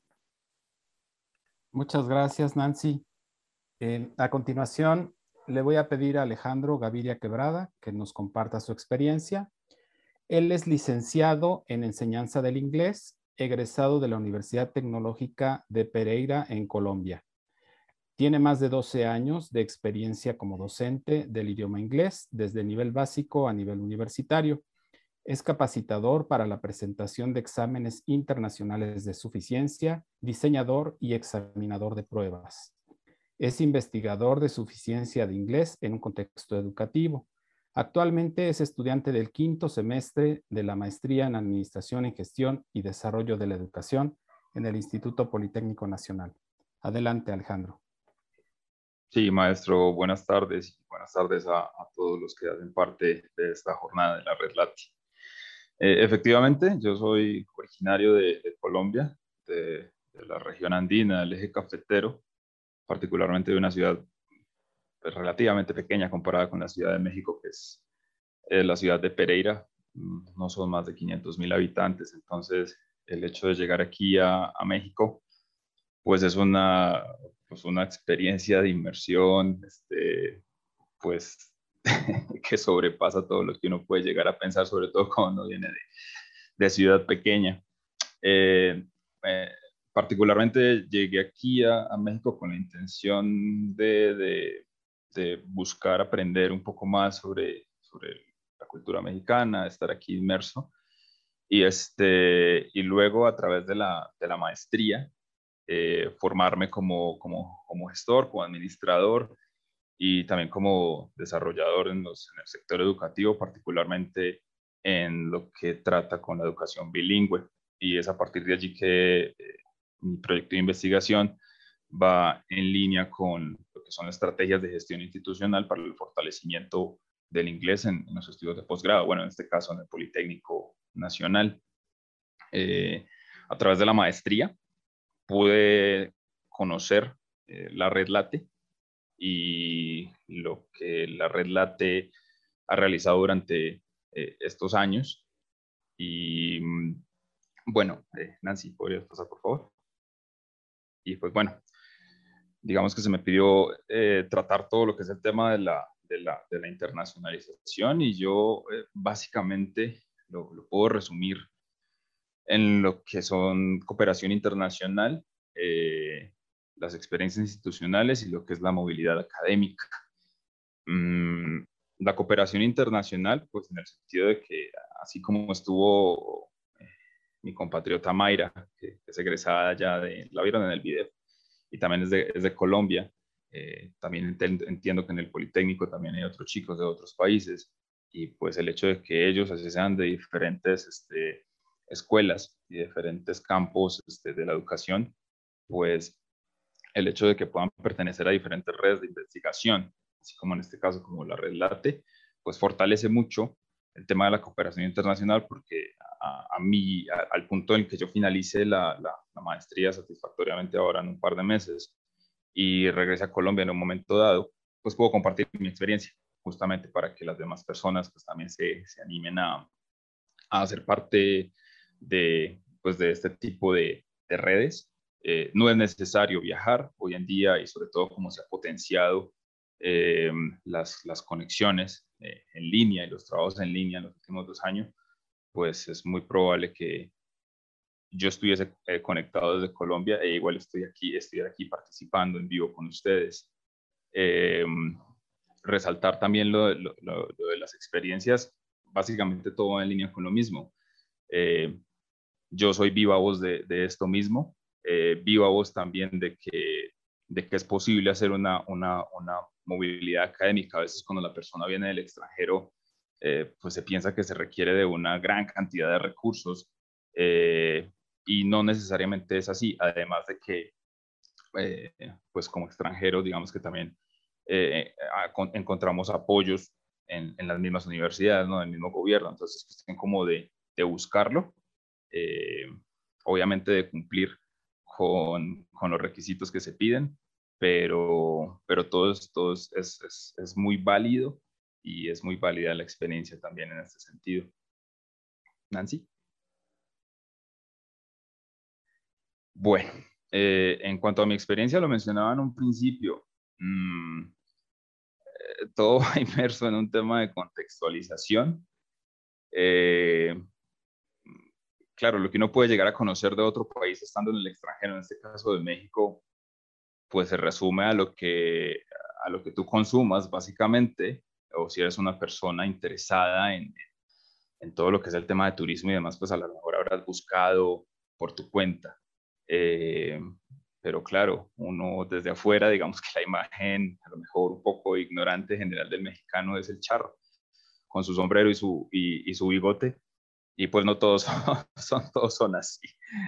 Muchas gracias, Nancy. Eh, a continuación, le voy a pedir a Alejandro Gaviria Quebrada que nos comparta su experiencia. Él es licenciado en enseñanza del inglés, egresado de la Universidad Tecnológica de Pereira en Colombia. Tiene más de doce años de experiencia como docente del idioma inglés, desde nivel básico a nivel universitario. Es capacitador para la presentación de exámenes internacionales de suficiencia, diseñador y examinador de pruebas. Es investigador de suficiencia de inglés en un contexto educativo. Actualmente es estudiante del quinto semestre de la maestría en Administración en Gestión y Desarrollo de la Educación en el Instituto Politécnico Nacional. Adelante, Alejandro. Sí, maestro, buenas tardes. Buenas tardes a, a todos los que hacen parte de esta jornada de la Red LATE. Eh, efectivamente, yo soy originario de, de Colombia, de, de la región andina, del eje cafetero, particularmente de una ciudad pues, relativamente pequeña comparada con la Ciudad de México, que es eh, la ciudad de Pereira. No son más de quinientos mil habitantes, entonces el hecho de llegar aquí a, a México, pues es una, pues una experiencia de inmersión, este, pues que sobrepasa todo lo que uno puede llegar a pensar, sobre todo cuando uno viene de, de ciudad pequeña. Eh, eh, particularmente llegué aquí a, a México con la intención de, de, de buscar aprender un poco más sobre, sobre la cultura mexicana, estar aquí inmerso, y, este, y luego a través de la, de la maestría, eh, formarme como, como, como gestor, como administrador, y también como desarrollador en, los, en el sector educativo, particularmente en lo que trata con la educación bilingüe. Y es a partir de allí que eh, mi proyecto de investigación va en línea con lo que son estrategias de gestión institucional para el fortalecimiento del inglés en, en los estudios de posgrado, bueno, en este caso en el Politécnico Nacional. Eh, a través de la maestría pude conocer eh, la Red LATE y lo que la Red LATE ha realizado durante eh, estos años. Y bueno, eh, Nancy, ¿podrías pasar por favor? Y pues bueno, digamos que se me pidió eh, tratar todo lo que es el tema de la, de la, de la internacionalización, y yo eh, básicamente lo, lo puedo resumir en lo que son cooperación internacional, eh, las experiencias institucionales y lo que es la movilidad académica. Mm, la cooperación internacional, pues en el sentido de que así como estuvo eh, mi compatriota Mayra, que es egresada ya de, la vieron en el video, y también es de, es de Colombia, eh, también ent entiendo que en el Politécnico también hay otros chicos de otros países, y pues el hecho de que ellos así sean de diferentes este, escuelas y diferentes campos este, de la educación, pues el hecho de que puedan pertenecer a diferentes redes de investigación, así como en este caso como la Red LATE, pues fortalece mucho el tema de la cooperación internacional, porque a, a mí, a, al punto en que yo finalice la, la, la maestría satisfactoriamente ahora en un par de meses y regrese a Colombia en un momento dado, pues puedo compartir mi experiencia, justamente para que las demás personas pues también se, se animen a, a ser parte de, pues, de este tipo de, de redes. Eh, no es necesario viajar hoy en día, y sobre todo como se ha potenciado eh, las, las conexiones eh, en línea y los trabajos en línea en los últimos dos años, pues es muy probable que yo estuviese eh, conectado desde Colombia e igual estoy aquí, estoy aquí participando en vivo con ustedes. Eh, resaltar también lo, lo, lo, lo de las experiencias, básicamente todo en línea con lo mismo. Eh, yo soy viva voz de, de esto mismo, eh, viva voz también de que, de que es posible hacer una, una, una movilidad académica. A veces cuando la persona viene del extranjero, eh, pues se piensa que se requiere de una gran cantidad de recursos, eh, y no necesariamente es así, además de que eh, pues como extranjeros digamos que también eh, encontramos apoyos en, en las mismas universidades, ¿no? En el mismo gobierno, entonces es cuestión como de, de buscarlo, eh, obviamente de cumplir con, con los requisitos que se piden, pero, pero todo, es, todo es, es, es muy válido y es muy válida la experiencia también en este sentido. Nancy. Bueno, eh, en cuanto a mi experiencia, lo mencionaba en un principio, mmm, eh, todo va inmerso en un tema de contextualización. Eh, claro, lo que uno puede llegar a conocer de otro país estando en el extranjero, en este caso de México, pues se resume a lo que, a lo que tú consumas, básicamente, o si eres una persona interesada en, en todo lo que es el tema de turismo y demás, pues a lo mejor habrás buscado por tu cuenta. Eh, pero claro, uno desde afuera, digamos que la imagen, a lo mejor un poco ignorante general del mexicano es el charro, con su sombrero y su, y, y su bigote, y pues no todos son, son, todos son así.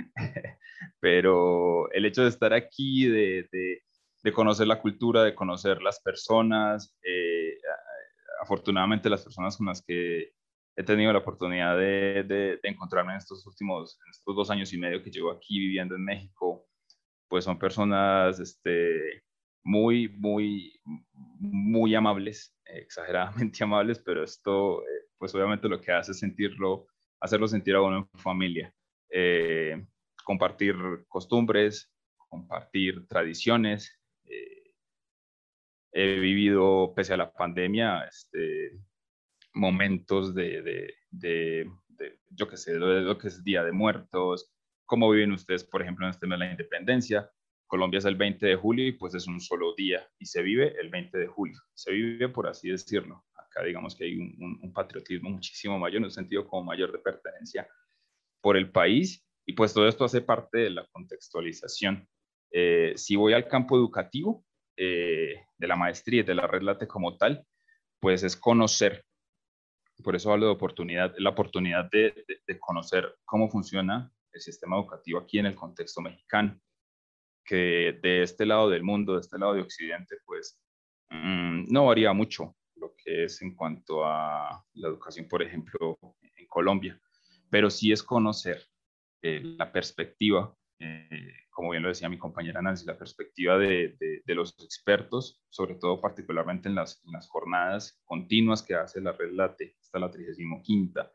Pero el hecho de estar aquí, de, de, de conocer la cultura, de conocer las personas, eh, afortunadamente las personas con las que he tenido la oportunidad de, de, de encontrarme en estos últimos, en estos dos años y medio que llevo aquí viviendo en México, pues son personas este, muy, muy, muy amables, eh, exageradamente amables, pero esto, eh, pues obviamente lo que hace es sentirlo, hacerlo sentir a uno en familia, eh, compartir costumbres, compartir tradiciones. Eh, he vivido, pese a la pandemia, este, momentos de, de, de, de yo qué sé, lo, lo que es Día de Muertos, cómo viven ustedes, por ejemplo, en este mes de la independencia. Colombia es el veinte de julio y pues es un solo día y se vive el veinte de julio. Se vive, por así decirlo. Acá digamos que hay un, un, un patriotismo muchísimo mayor, en un sentido como mayor de pertenencia por el país, y pues todo esto hace parte de la contextualización. Eh, si voy al campo educativo eh, de la maestría y de la Red LATE como tal, pues es conocer. Por eso hablo de oportunidad, la oportunidad de, de, de conocer cómo funciona el sistema educativo aquí en el contexto mexicano, que de este lado del mundo, de este lado de Occidente, pues mmm, no varía mucho lo que es en cuanto a la educación, por ejemplo, en Colombia, pero sí es conocer eh, la perspectiva, eh, como bien lo decía mi compañera Nancy, la perspectiva de, de, de los expertos, sobre todo particularmente en las, en las jornadas continuas que hace la Red LATE, hasta la trigésima quinta,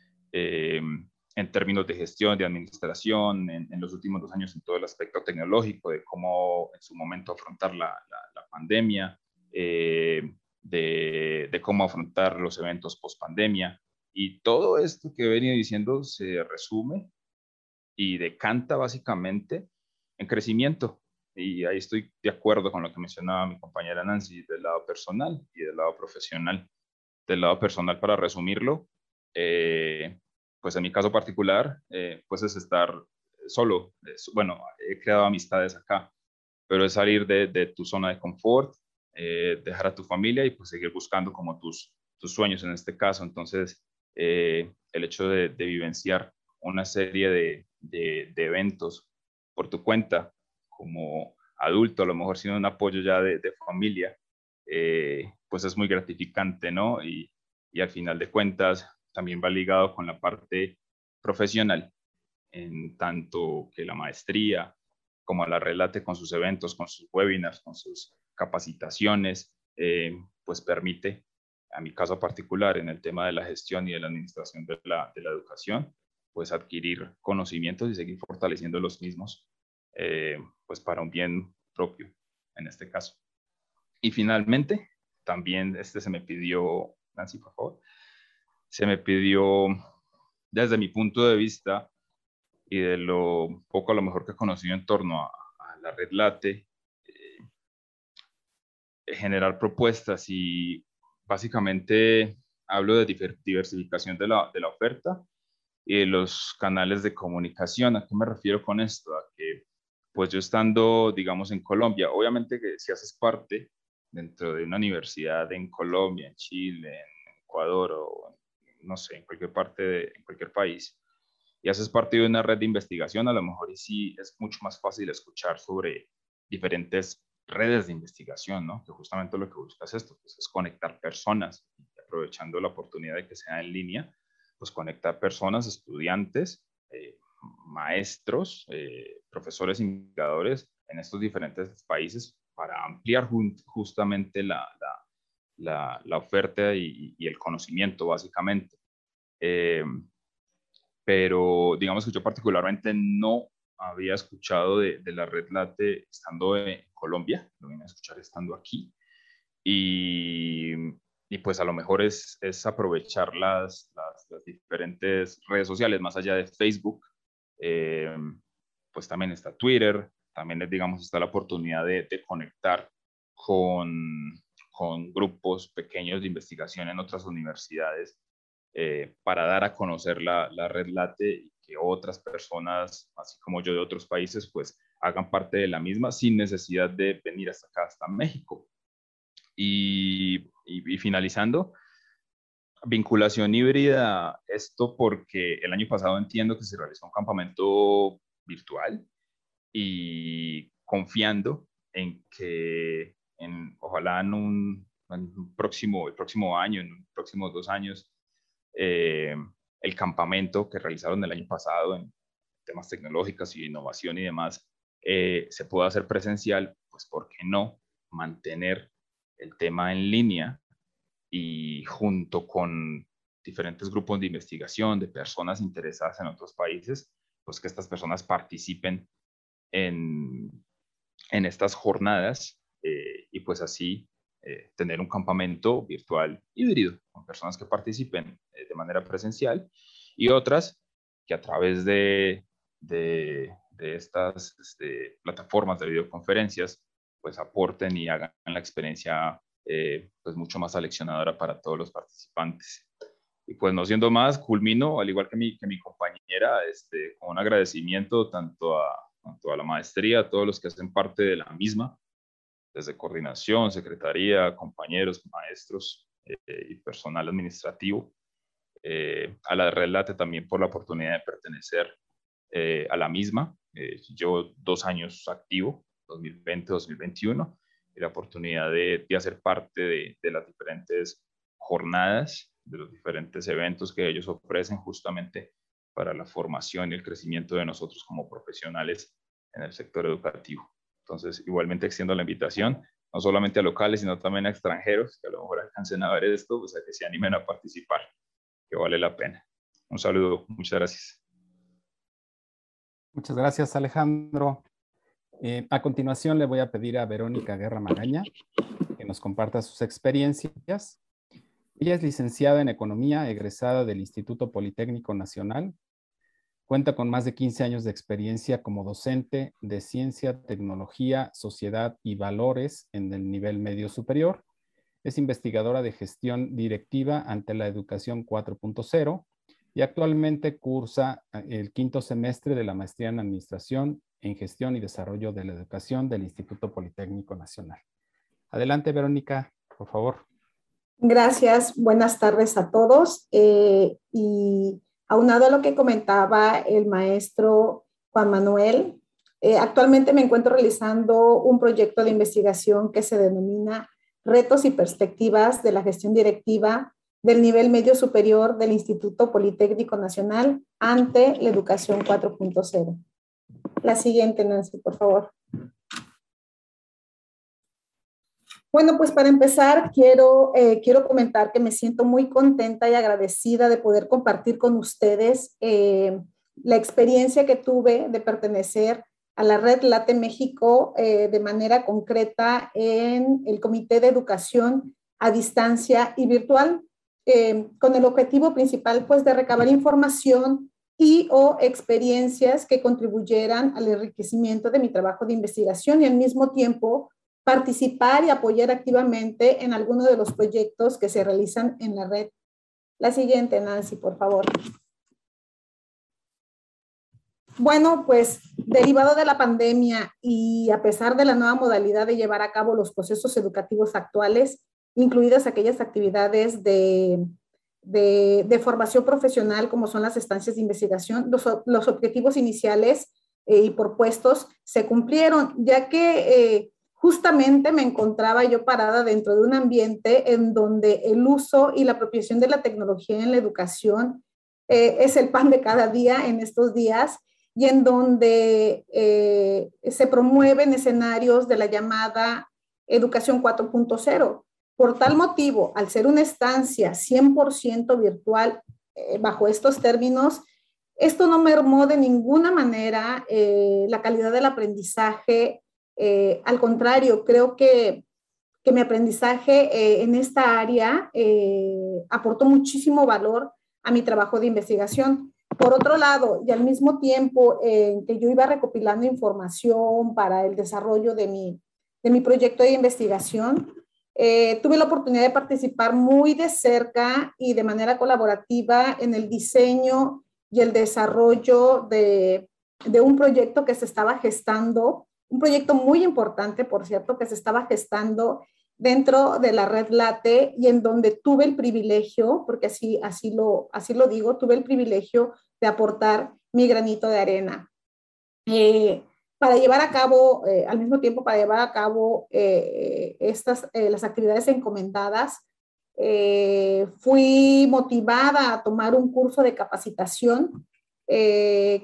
eh, en términos de gestión, de administración, en, en los últimos dos años en todo el aspecto tecnológico, de cómo en su momento afrontar la, la, la pandemia, eh, de, de cómo afrontar los eventos post pandemia. Y todo esto que he venido diciendo se resume y decanta básicamente en crecimiento. Y ahí estoy de acuerdo con lo que mencionaba mi compañera Nancy del lado personal y del lado profesional. Del lado personal, para resumirlo, eh, pues en mi caso particular, eh, pues es estar solo. Es, bueno, he creado amistades acá, pero es salir de, de tu zona de confort, eh, dejar a tu familia y pues seguir buscando como tus, tus sueños en este caso. Entonces, eh, el hecho de, de vivenciar una serie de, de, de eventos por tu cuenta como adulto, a lo mejor sin un apoyo ya de, de familia, eh, pues es muy gratificante, ¿no? Y, y al final de cuentas también va ligado con la parte profesional, en tanto que la maestría, como la Red LATE con sus eventos, con sus webinars, con sus capacitaciones, eh, pues permite, a mi caso particular, en el tema de la gestión y de la administración de la, de la educación, pues adquirir conocimientos y seguir fortaleciendo los mismos, eh, pues para un bien propio, en este caso. Y finalmente, también este se me pidió, Nancy, por favor, se me pidió, desde mi punto de vista y de lo poco a lo mejor que he conocido en torno a, a la Red LATE, eh, generar propuestas, y básicamente hablo de diversificación de la, de la oferta y de los canales de comunicación. ¿A qué me refiero con esto? A que, pues yo estando, digamos, en Colombia, obviamente que si haces parte dentro de una universidad en Colombia, en Chile, en Ecuador o no sé, en cualquier parte, de, en cualquier país, y haces parte de una red de investigación, a lo mejor sí es mucho más fácil escuchar sobre diferentes redes de investigación, ¿no? Que justamente lo que busca es esto, pues es conectar personas, y aprovechando la oportunidad de que sea en línea, pues conectar personas, estudiantes, eh, maestros, eh, profesores, investigadores en estos diferentes países para ampliar justamente la, la, la, la oferta y, y el conocimiento, básicamente. Eh, pero digamos que yo particularmente no había escuchado de, de la Red LATE estando en Colombia, lo vine a escuchar estando aquí, y, y pues a lo mejor es, es aprovechar las, las, las diferentes redes sociales, más allá de Facebook, eh, pues también está Twitter, también digamos está la oportunidad de, de conectar con, con grupos pequeños de investigación en otras universidades, Eh, para dar a conocer la, la Red LATE y que otras personas, así como yo de otros países, pues hagan parte de la misma sin necesidad de venir hasta acá, hasta México. Y, y, y finalizando, vinculación híbrida, esto porque el año pasado entiendo que se realizó un campamento virtual y confiando en que en, ojalá en un, en un próximo, el próximo año, en los próximos dos años, Eh, el campamento que realizaron el año pasado en temas tecnológicos y innovación y demás, eh, se pueda hacer presencial, pues ¿por qué no mantener el tema en línea y junto con diferentes grupos de investigación, de personas interesadas en otros países, pues que estas personas participen en, en estas jornadas eh, y pues así Eh, tener un campamento virtual híbrido con personas que participen eh, de manera presencial y otras que a través de, de, de estas este, plataformas de videoconferencias pues aporten y hagan la experiencia eh, pues mucho más aleccionadora para todos los participantes. Y pues no siendo más, culmino, al igual que mi, que mi compañera, este, con un agradecimiento tanto a, tanto a la maestría, a todos los que hacen parte de la misma, desde coordinación, secretaría, compañeros, maestros eh, y personal administrativo, eh, a la Red LATE también por la oportunidad de pertenecer eh, a la misma. Eh, llevo dos años activo, dos mil veinte, dos mil veintiuno, y la oportunidad de, de hacer parte de, de las diferentes jornadas, de los diferentes eventos que ellos ofrecen justamente para la formación y el crecimiento de nosotros como profesionales en el sector educativo. Entonces, igualmente extiendo la invitación, no solamente a locales, sino también a extranjeros que a lo mejor alcancen a ver esto, pues a que se animen a participar, que vale la pena. Un saludo, muchas gracias. Muchas gracias, Alejandro. Eh, a continuación le voy a pedir a Verónica Guerra Magaña que nos comparta sus experiencias. Ella es licenciada en Economía, egresada del Instituto Politécnico Nacional. Cuenta con más de quince años de experiencia como docente de Ciencia, Tecnología, Sociedad y Valores en el nivel medio superior. Es investigadora de gestión directiva ante la educación cuatro punto cero y actualmente cursa el quinto semestre de la maestría en Administración en Gestión y Desarrollo de la Educación del Instituto Politécnico Nacional. Adelante, Verónica, por favor. Gracias, buenas tardes a todos. Eh, y aunado a lo que comentaba el maestro Juan Manuel, eh, actualmente me encuentro realizando un proyecto de investigación que se denomina Retos y Perspectivas de la Gestión Directiva del Nivel Medio Superior del Instituto Politécnico Nacional ante la Educación cuatro punto cero. La siguiente, Nancy, por favor. Bueno, pues para empezar, quiero, eh, quiero comentar que me siento muy contenta y agradecida de poder compartir con ustedes eh, la experiencia que tuve de pertenecer a la Red Late México eh, de manera concreta en el Comité de Educación a Distancia y Virtual, eh, con el objetivo principal pues de recabar información y o experiencias que contribuyeran al enriquecimiento de mi trabajo de investigación y al mismo tiempo participar y apoyar activamente en alguno de los proyectos que se realizan en la red. La siguiente, Nancy, por favor. Bueno, pues derivado de la pandemia y a pesar de la nueva modalidad de llevar a cabo los procesos educativos actuales, incluidas aquellas actividades de, de, de formación profesional como son las estancias de investigación, los, los objetivos iniciales eh, y propuestos se cumplieron, ya que eh, justamente me encontraba yo parada dentro de un ambiente en donde el uso y la apropiación de la tecnología en la educación eh, es el pan de cada día en estos días y en donde eh, se promueven escenarios de la llamada educación cuatro punto cero. Por tal motivo, al ser una estancia cien por ciento virtual eh, bajo estos términos, esto no mermó de ninguna manera eh, la calidad del aprendizaje. Eh, al contrario, creo que, que mi aprendizaje eh, en esta área eh, aportó muchísimo valor a mi trabajo de investigación. Por otro lado, y al mismo tiempo en eh, que yo iba recopilando información para el desarrollo de mi, de mi proyecto de investigación, eh, tuve la oportunidad de participar muy de cerca y de manera colaborativa en el diseño y el desarrollo de, de un proyecto que se estaba gestando, un proyecto muy importante, por cierto, que se estaba gestando dentro de la Red Late y en donde tuve el privilegio, porque así, así, lo, así lo digo, tuve el privilegio de aportar mi granito de arena. Eh, para llevar a cabo, eh, al mismo tiempo, para llevar a cabo eh, estas, eh, las actividades encomendadas, eh, fui motivada a tomar un curso de capacitación eh,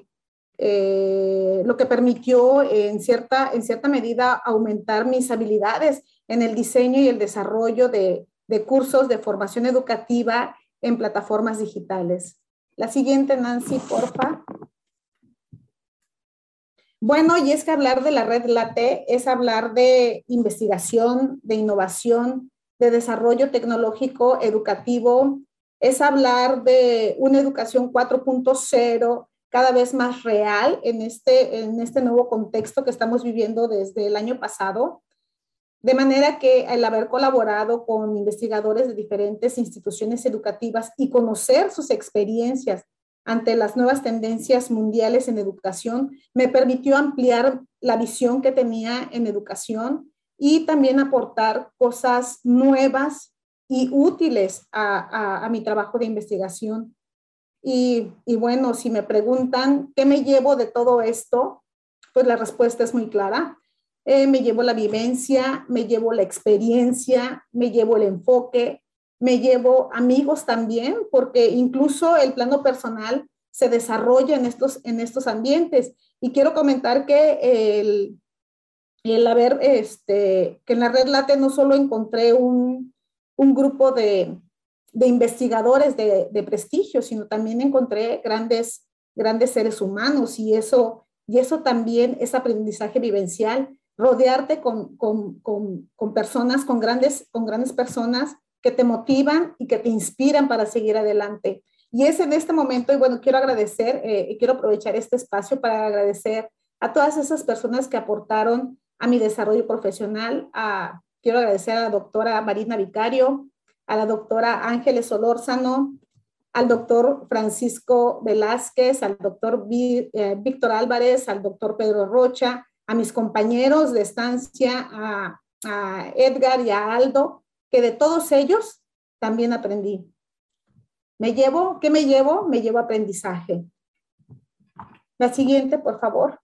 Eh, lo que permitió en cierta, en cierta medida aumentar mis habilidades en el diseño y el desarrollo de, de cursos de formación educativa en plataformas digitales. La siguiente, Nancy, porfa. Bueno, y es que hablar de la Red Late es hablar de investigación, de innovación, de desarrollo tecnológico educativo, es hablar de una educación cuatro punto cero, cada vez más real en este, en este nuevo contexto que estamos viviendo desde el año pasado, de manera que el haber colaborado con investigadores de diferentes instituciones educativas y conocer sus experiencias ante las nuevas tendencias mundiales en educación me permitió ampliar la visión que tenía en educación y también aportar cosas nuevas y útiles a, a, a mi trabajo de investigación. Y, y bueno, si me preguntan qué me llevo de todo esto, pues la respuesta es muy clara. Eh, me llevo la vivencia, me llevo la experiencia, me llevo el enfoque, me llevo amigos también, porque incluso el plano personal se desarrolla en estos, en estos ambientes. Y quiero comentar que el, el haber, este, que en la Red Late no solo encontré un, un grupo de, de investigadores de, de prestigio, sino también encontré grandes, grandes seres humanos, y eso, y eso también es aprendizaje vivencial. Rodearte con, con, con, con personas, con grandes, con grandes personas que te motivan y que te inspiran para seguir adelante. Y es en este momento, y bueno, quiero agradecer, eh, quiero aprovechar este espacio para agradecer a todas esas personas que aportaron a mi desarrollo profesional. A, quiero agradecer a la doctora Marina Vicario, a la doctora Ángeles Solórzano, al doctor Francisco Velázquez, al doctor Vi, eh, Víctor Álvarez, al doctor Pedro Rocha, a mis compañeros de estancia, a, a Edgar y a Aldo, que de todos ellos también aprendí. ¿Me llevo? ¿Qué me llevo? Me llevo aprendizaje. La siguiente, por favor.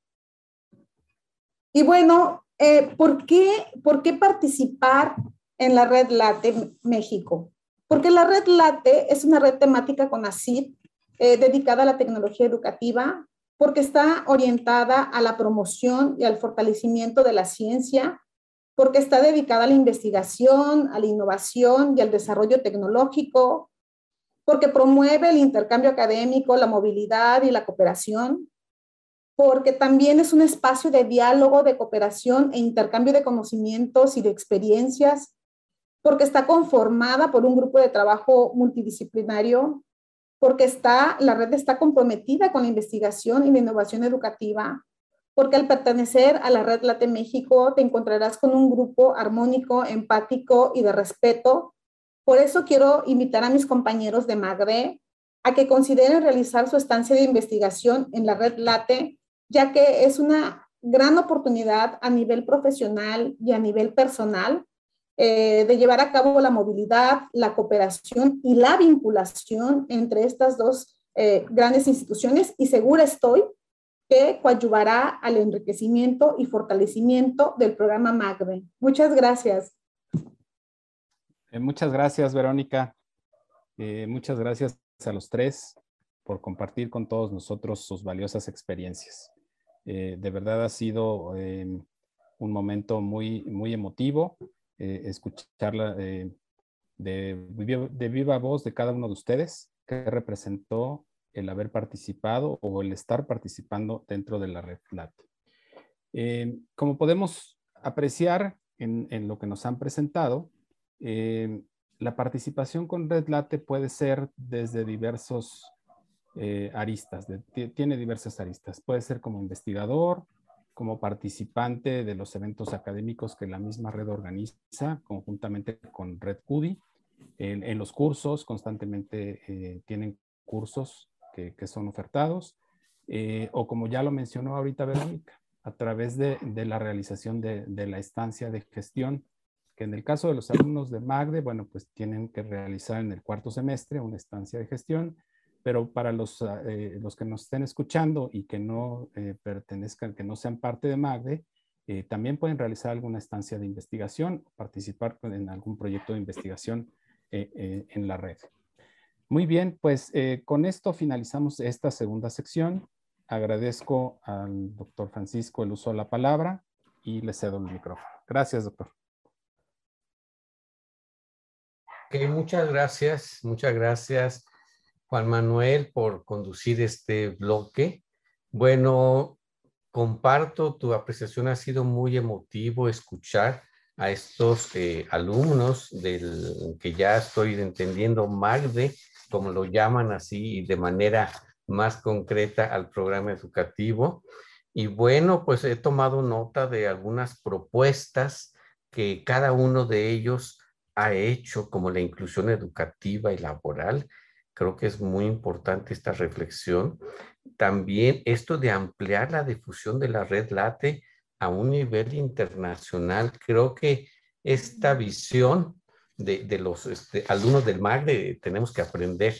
Y bueno, eh, ¿por qué, ¿por qué participar en la Red Late México? Porque la Red Late es una red temática con CONACYT eh, dedicada a la tecnología educativa, porque está orientada a la promoción y al fortalecimiento de la ciencia, porque está dedicada a la investigación, a la innovación y al desarrollo tecnológico, porque promueve el intercambio académico, la movilidad y la cooperación, porque también es un espacio de diálogo, de cooperación e intercambio de conocimientos y de experiencias, porque está conformada por un grupo de trabajo multidisciplinario, porque está, la red está comprometida con la investigación y la innovación educativa, porque al pertenecer a la Red Late México te encontrarás con un grupo armónico, empático y de respeto. Por eso quiero invitar a mis compañeros de Magde a que consideren realizar su estancia de investigación en la Red Late, ya que es una gran oportunidad a nivel profesional y a nivel personal eh, de llevar a cabo la movilidad, la cooperación y la vinculación entre estas dos eh, grandes instituciones, y segura estoy que coadyuvará al enriquecimiento y fortalecimiento del programa Magde. Muchas gracias. Eh, muchas gracias, Verónica. Eh, muchas gracias a los tres por compartir con todos nosotros sus valiosas experiencias. Eh, de verdad ha sido eh, un momento muy, muy emotivo eh, escucharla eh, de, de viva voz de cada uno de ustedes, que representó el haber participado o el estar participando dentro de la Red Late. Eh, como podemos apreciar en, en lo que nos han presentado, eh, la participación con Red Late puede ser desde diversos eh, aristas, de, tiene diversas aristas. Puede ser como investigador, como participante de los eventos académicos que la misma red organiza conjuntamente con Red CUDI. En, en los cursos, constantemente eh, tienen cursos que, que son ofertados, eh, o como ya lo mencionó ahorita Verónica, a través de, de la realización de, de la estancia de gestión, que en el caso de los alumnos de Magde, bueno, pues tienen que realizar en el cuarto semestre una estancia de gestión, pero para los, eh, los que nos estén escuchando y que no eh, pertenezcan, que no sean parte de Magde, eh, también pueden realizar alguna estancia de investigación, participar en algún proyecto de investigación eh, eh, en la red. Muy bien, pues eh, con esto finalizamos esta segunda sección. Agradezco al doctor Francisco el uso de la palabra y le cedo el micrófono. Gracias, doctor. Okay, muchas gracias, muchas gracias, Juan Manuel, por conducir este bloque. Bueno, comparto tu apreciación, ha sido muy emotivo escuchar a estos eh, alumnos del que ya estoy entendiendo Magde, como lo llaman así, y de manera más concreta al programa educativo. Y bueno, pues he tomado nota de algunas propuestas que cada uno de ellos ha hecho, como la inclusión educativa y laboral. Creo que es muy importante esta reflexión. También esto de ampliar la difusión de la Red Late a un nivel internacional. Creo que esta visión de, de los este, alumnos del Magde tenemos que aprender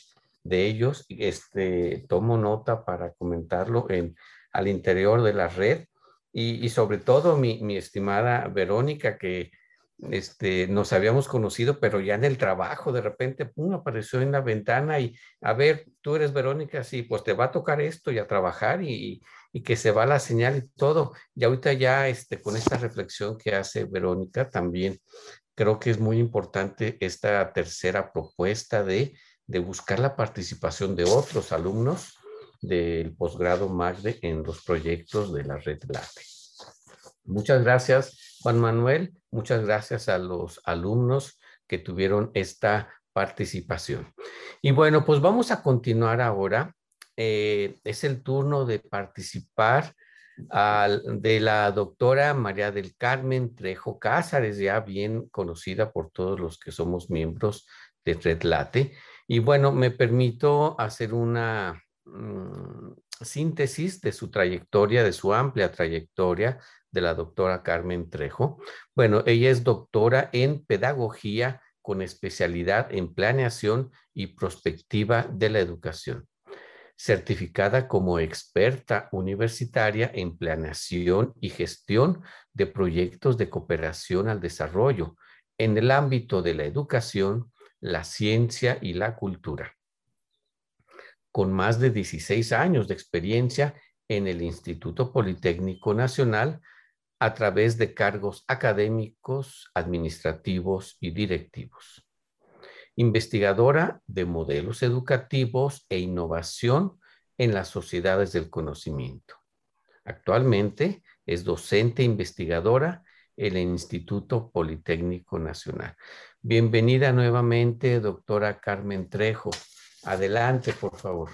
de ellos. Este, tomo nota para comentarlo en, al interior de la red. Y, y sobre todo mi, mi estimada Verónica, que este, nos habíamos conocido, pero ya en el trabajo, de repente, pum, apareció en la ventana y, a ver, tú eres Verónica, sí, pues te va a tocar esto y a trabajar y, y que se va la señal y todo. Y ahorita ya, este, con esta reflexión que hace Verónica, también creo que es muy importante esta tercera propuesta de, de buscar la participación de otros alumnos del posgrado MACDE en los proyectos de la Red LATE. Muchas gracias, Juan Manuel. Muchas gracias a los alumnos que tuvieron esta participación. Y bueno, pues vamos a continuar ahora. Eh, es el turno de participar al, de la doctora María del Carmen Trejo Cázares, ya bien conocida por todos los que somos miembros de Red LATE. Y bueno, me permito hacer una mmm, síntesis de su trayectoria, de su amplia trayectoria, de la doctora Carmen Trejo. Bueno, ella es doctora en pedagogía con especialidad en planeación y prospectiva de la educación, certificada como experta universitaria en planeación y gestión de proyectos de cooperación al desarrollo en el ámbito de la educación, la ciencia y la cultura. Con más de dieciséis años de experiencia en el Instituto Politécnico Nacional a través de cargos académicos, administrativos y directivos. Investigadora de modelos educativos e innovación en las sociedades del conocimiento. Actualmente es docente investigadora en el Instituto Politécnico Nacional. Bienvenida nuevamente, doctora Carmen Trejo. Adelante, por favor.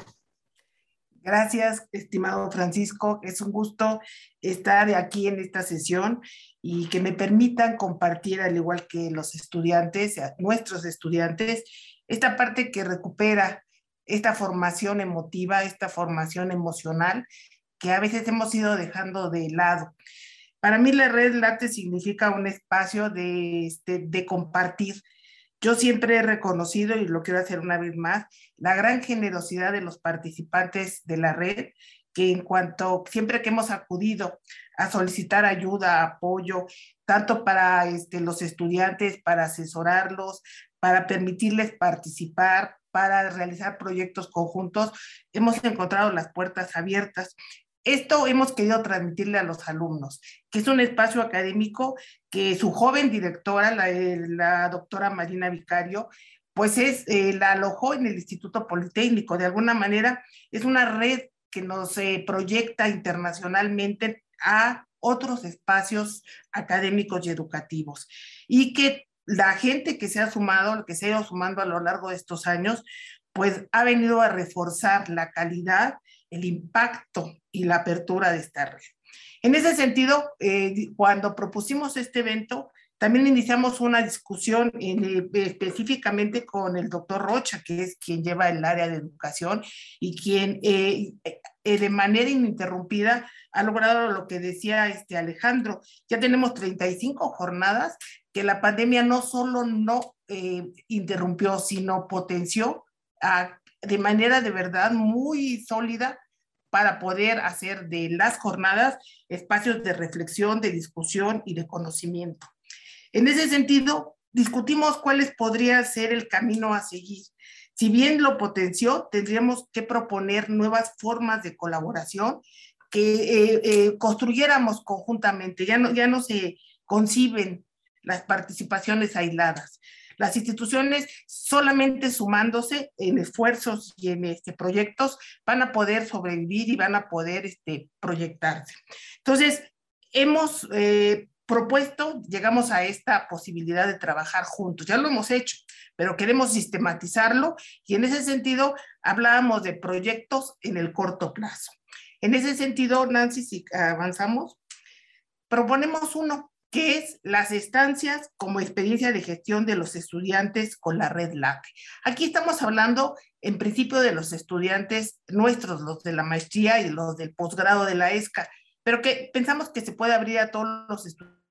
Gracias, estimado Francisco. Es un gusto estar aquí en esta sesión y que me permitan compartir, al igual que los estudiantes, nuestros estudiantes, esta parte que recupera esta formación emotiva, esta formación emocional que a veces hemos ido dejando de lado. Para mí la Red LATE significa un espacio de, este, de compartir. Yo siempre he reconocido, y lo quiero hacer una vez más, la gran generosidad de los participantes de la red, que en cuanto, siempre que hemos acudido a solicitar ayuda, apoyo, tanto para este, los estudiantes, para asesorarlos, para permitirles participar, para realizar proyectos conjuntos, hemos encontrado las puertas abiertas. Esto hemos querido transmitirle a los alumnos, que es un espacio académico que su joven directora, la, la doctora Marina Vicario, pues es, eh, la alojó en el Instituto Politécnico. De alguna manera es una red que nos eh, proyecta internacionalmente a otros espacios académicos y educativos. Y que la gente que se ha sumado, que se ha ido sumando a lo largo de estos años, pues ha venido a reforzar la calidad, el impacto y la apertura de esta red. En ese sentido, eh, cuando propusimos este evento, también iniciamos una discusión en, eh, específicamente con el doctor Rocha, que es quien lleva el área de educación y quien eh, eh, de manera ininterrumpida ha logrado lo que decía este Alejandro. Ya tenemos treinta y cinco jornadas que la pandemia no solo no eh, interrumpió, sino potenció a de manera de verdad muy sólida para poder hacer de las jornadas espacios de reflexión, de discusión y de conocimiento. En ese sentido, discutimos cuáles podría ser el camino a seguir. Si bien lo potenció, tendríamos que proponer nuevas formas de colaboración que eh, eh, construyéramos conjuntamente. Ya no, ya no se conciben las participaciones aisladas. Las instituciones solamente sumándose en esfuerzos y en este, proyectos van a poder sobrevivir y van a poder este, proyectarse. Entonces, hemos eh, propuesto, llegamos a esta posibilidad de trabajar juntos. Ya lo hemos hecho, pero queremos sistematizarlo y en ese sentido hablábamos de proyectos en el corto plazo. En ese sentido, Nancy, si avanzamos, proponemos uno, que es las estancias como experiencia de gestión de los estudiantes con la Red LATE. Aquí estamos hablando en principio de los estudiantes nuestros, los de la maestría y los del posgrado de la ESCA, pero que pensamos que se puede abrir a todos los estudiantes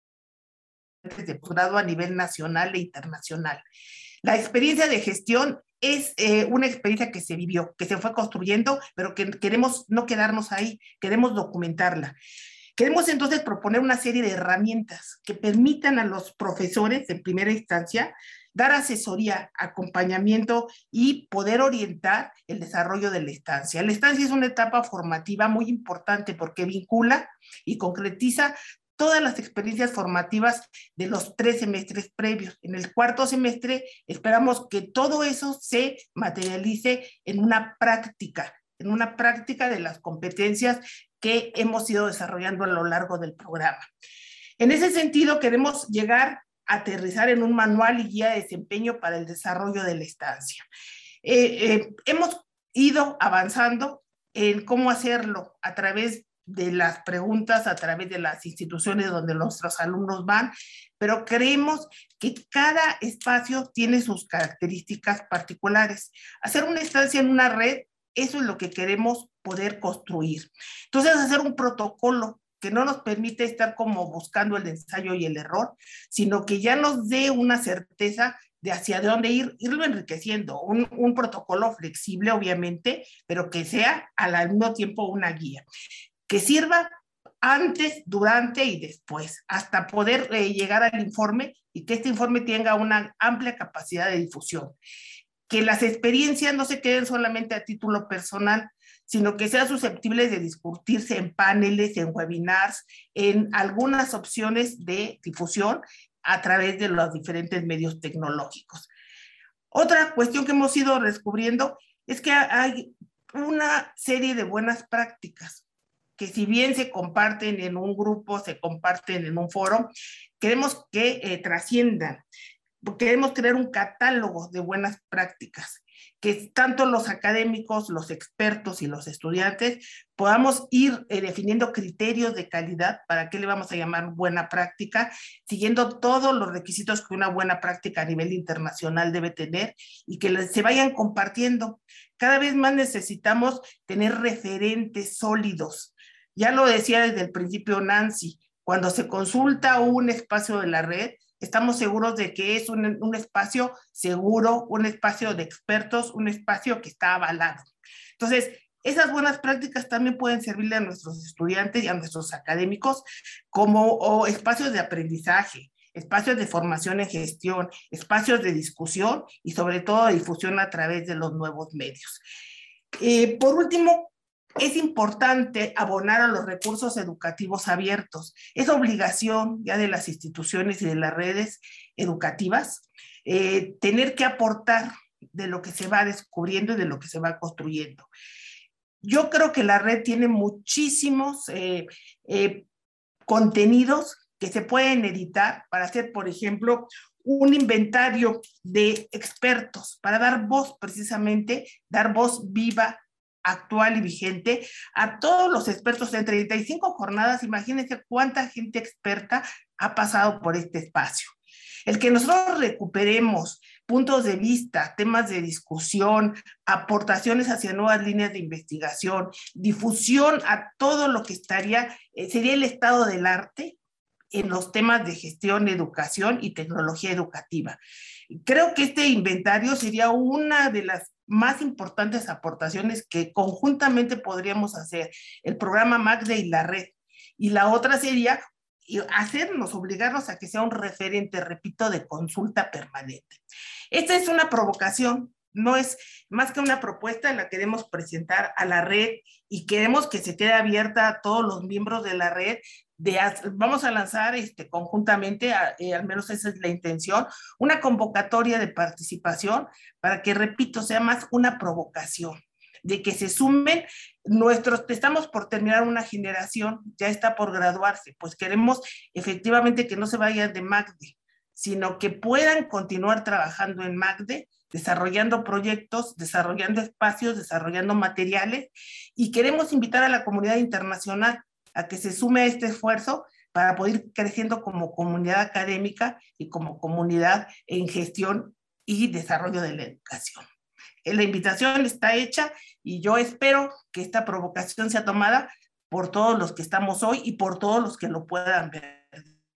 de posgrado a nivel nacional e internacional. La experiencia de gestión es eh, una experiencia que se vivió, que se fue construyendo, pero que queremos no quedarnos ahí, queremos documentarla. Queremos entonces proponer una serie de herramientas que permitan a los profesores, en primera instancia, dar asesoría, acompañamiento y poder orientar el desarrollo de la estancia. La estancia es una etapa formativa muy importante porque vincula y concretiza todas las experiencias formativas de los tres semestres previos. En el cuarto semestre esperamos que todo eso se materialice en una práctica, en una práctica de las competencias que hemos ido desarrollando a lo largo del programa. En ese sentido, queremos llegar a aterrizar en un manual y guía de desempeño para el desarrollo de la estancia. Eh, eh, hemos ido avanzando en cómo hacerlo a través de las preguntas, a través de las instituciones donde nuestros alumnos van, pero creemos que cada espacio tiene sus características particulares. Hacer una estancia en una red, eso es lo que queremos poder construir. Entonces, hacer un protocolo que no nos permite estar como buscando el ensayo y el error, sino que ya nos dé una certeza de hacia dónde ir, irlo enriqueciendo, un, un protocolo flexible, obviamente, pero que sea al mismo tiempo una guía, que sirva antes, durante y después, hasta poder eh, llegar al informe y que este informe tenga una amplia capacidad de difusión. Que las experiencias no se queden solamente a título personal, sino que sean susceptibles de discutirse en paneles, en webinars, en algunas opciones de difusión a través de los diferentes medios tecnológicos. Otra cuestión que hemos ido descubriendo es que hay una serie de buenas prácticas que si bien se comparten en un grupo, se comparten en un foro, queremos que eh, trasciendan. Queremos crear un catálogo de buenas prácticas, que tanto los académicos, los expertos y los estudiantes podamos ir eh, definiendo criterios de calidad para qué le vamos a llamar buena práctica, siguiendo todos los requisitos que una buena práctica a nivel internacional debe tener y que se vayan compartiendo. Cada vez más necesitamos tener referentes sólidos. Ya lo decía desde el principio Nancy, cuando se consulta un espacio de la red, estamos seguros de que es un, un espacio seguro, un espacio de expertos, un espacio que está avalado. Entonces, esas buenas prácticas también pueden servirle a nuestros estudiantes y a nuestros académicos como o espacios de aprendizaje, espacios de formación en gestión, espacios de discusión y sobre todo de difusión a través de los nuevos medios. Eh, por último, es importante abonar a los recursos educativos abiertos. Es obligación ya de las instituciones y de las redes educativas eh, tener que aportar de lo que se va descubriendo y de lo que se va construyendo. Yo creo que la red tiene muchísimos eh, eh, contenidos que se pueden editar para hacer, por ejemplo, un inventario de expertos, para dar voz precisamente, dar voz viva, actual y vigente a todos los expertos en treinta y cinco jornadas. Imagínense cuánta gente experta ha pasado por este espacio. El que nosotros recuperemos puntos de vista, temas de discusión, aportaciones hacia nuevas líneas de investigación, difusión a todo lo que estaría, eh, sería el estado del arte en los temas de gestión, educación y tecnología educativa. Creo que este inventario sería una de las más importantes aportaciones que conjuntamente podríamos hacer, el programa MACDE y la red. Y la otra sería hacernos, obligarnos a que sea un referente, repito, de consulta permanente. Esta es una provocación, no es más que una propuesta, la queremos presentar a la red y queremos que se quede abierta a todos los miembros de la red. De, vamos a lanzar este, conjuntamente, a, eh, al menos esa es la intención, una convocatoria de participación para que, repito, sea más una provocación, de que se sumen nuestros, estamos por terminar una generación, ya está por graduarse, pues queremos efectivamente que no se vayan de MACDE, sino que puedan continuar trabajando en MACDE, desarrollando proyectos, desarrollando espacios, desarrollando materiales, y queremos invitar a la comunidad internacional a que se sume a este esfuerzo para poder ir creciendo como comunidad académica y como comunidad en gestión y desarrollo de la educación. La invitación está hecha y yo espero que esta provocación sea tomada por todos los que estamos hoy y por todos los que lo puedan ver.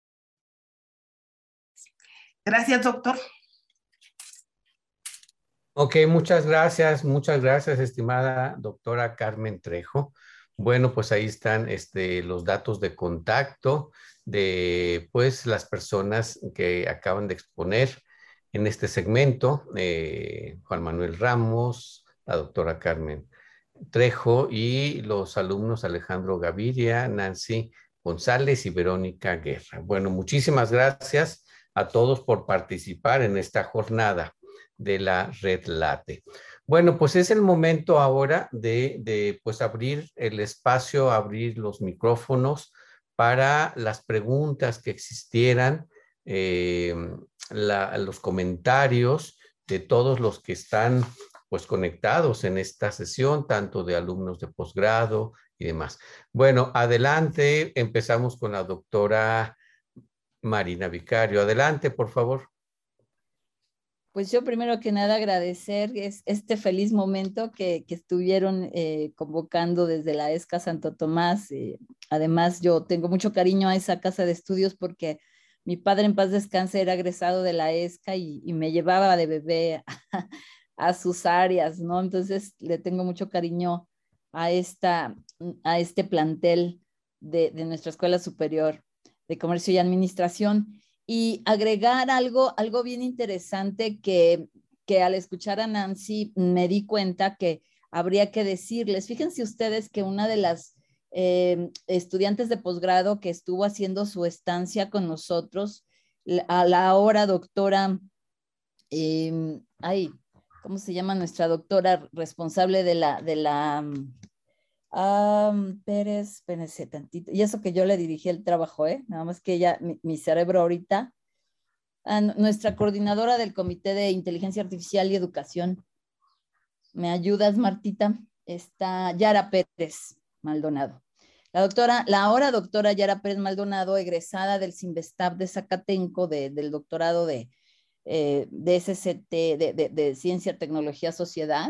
Gracias, doctor. Ok, muchas gracias, muchas gracias, estimada doctora Carmen Trejo. Bueno, pues ahí están este, los datos de contacto de pues, las personas que acaban de exponer en este segmento, eh, Juan Manuel Ramos, la doctora Carmen Trejo y los alumnos Alejandro Gaviria, Nancy González y Verónica Guerra. Bueno, muchísimas gracias a todos por participar en esta jornada de la Red Late. Bueno, pues es el momento ahora de, de pues abrir el espacio, abrir los micrófonos para las preguntas que existieran, eh, la, los comentarios de todos los que están pues conectados en esta sesión, tanto de alumnos de posgrado y demás. Bueno, adelante, empezamos con la doctora Marina Vicario. Adelante, por favor. Pues yo primero que nada agradecer es, este feliz momento que, que estuvieron eh, convocando desde la ESCA Santo Tomás. Eh, además, yo tengo mucho cariño a esa casa de estudios porque mi padre en paz descanse era egresado de la ESCA y, y me llevaba de bebé a, a sus áreas, ¿no? Entonces le tengo mucho cariño a, esta, a este plantel de, de nuestra Escuela Superior de Comercio y Administración. Y agregar algo, algo bien interesante que, que al escuchar a Nancy me di cuenta que habría que decirles. Fíjense ustedes que una de las eh, estudiantes de posgrado que estuvo haciendo su estancia con nosotros, a la ahora doctora, eh, ay, ¿cómo se llama nuestra doctora responsable de la, de la Um, Pérez, espérense tantito, y eso que yo le dirigí el trabajo, ¿eh? Nada más que ella, mi, mi cerebro ahorita, ah, nuestra coordinadora del Comité de Inteligencia Artificial y Educación, ¿me ayudas, Martita? Está Yara Pérez Maldonado. La doctora, la ahora doctora Yara Pérez Maldonado, egresada del CIMBESTAP de Zacatenco, de, del doctorado de, eh, de S C T, de, de, de Ciencia, Tecnología, Sociedad,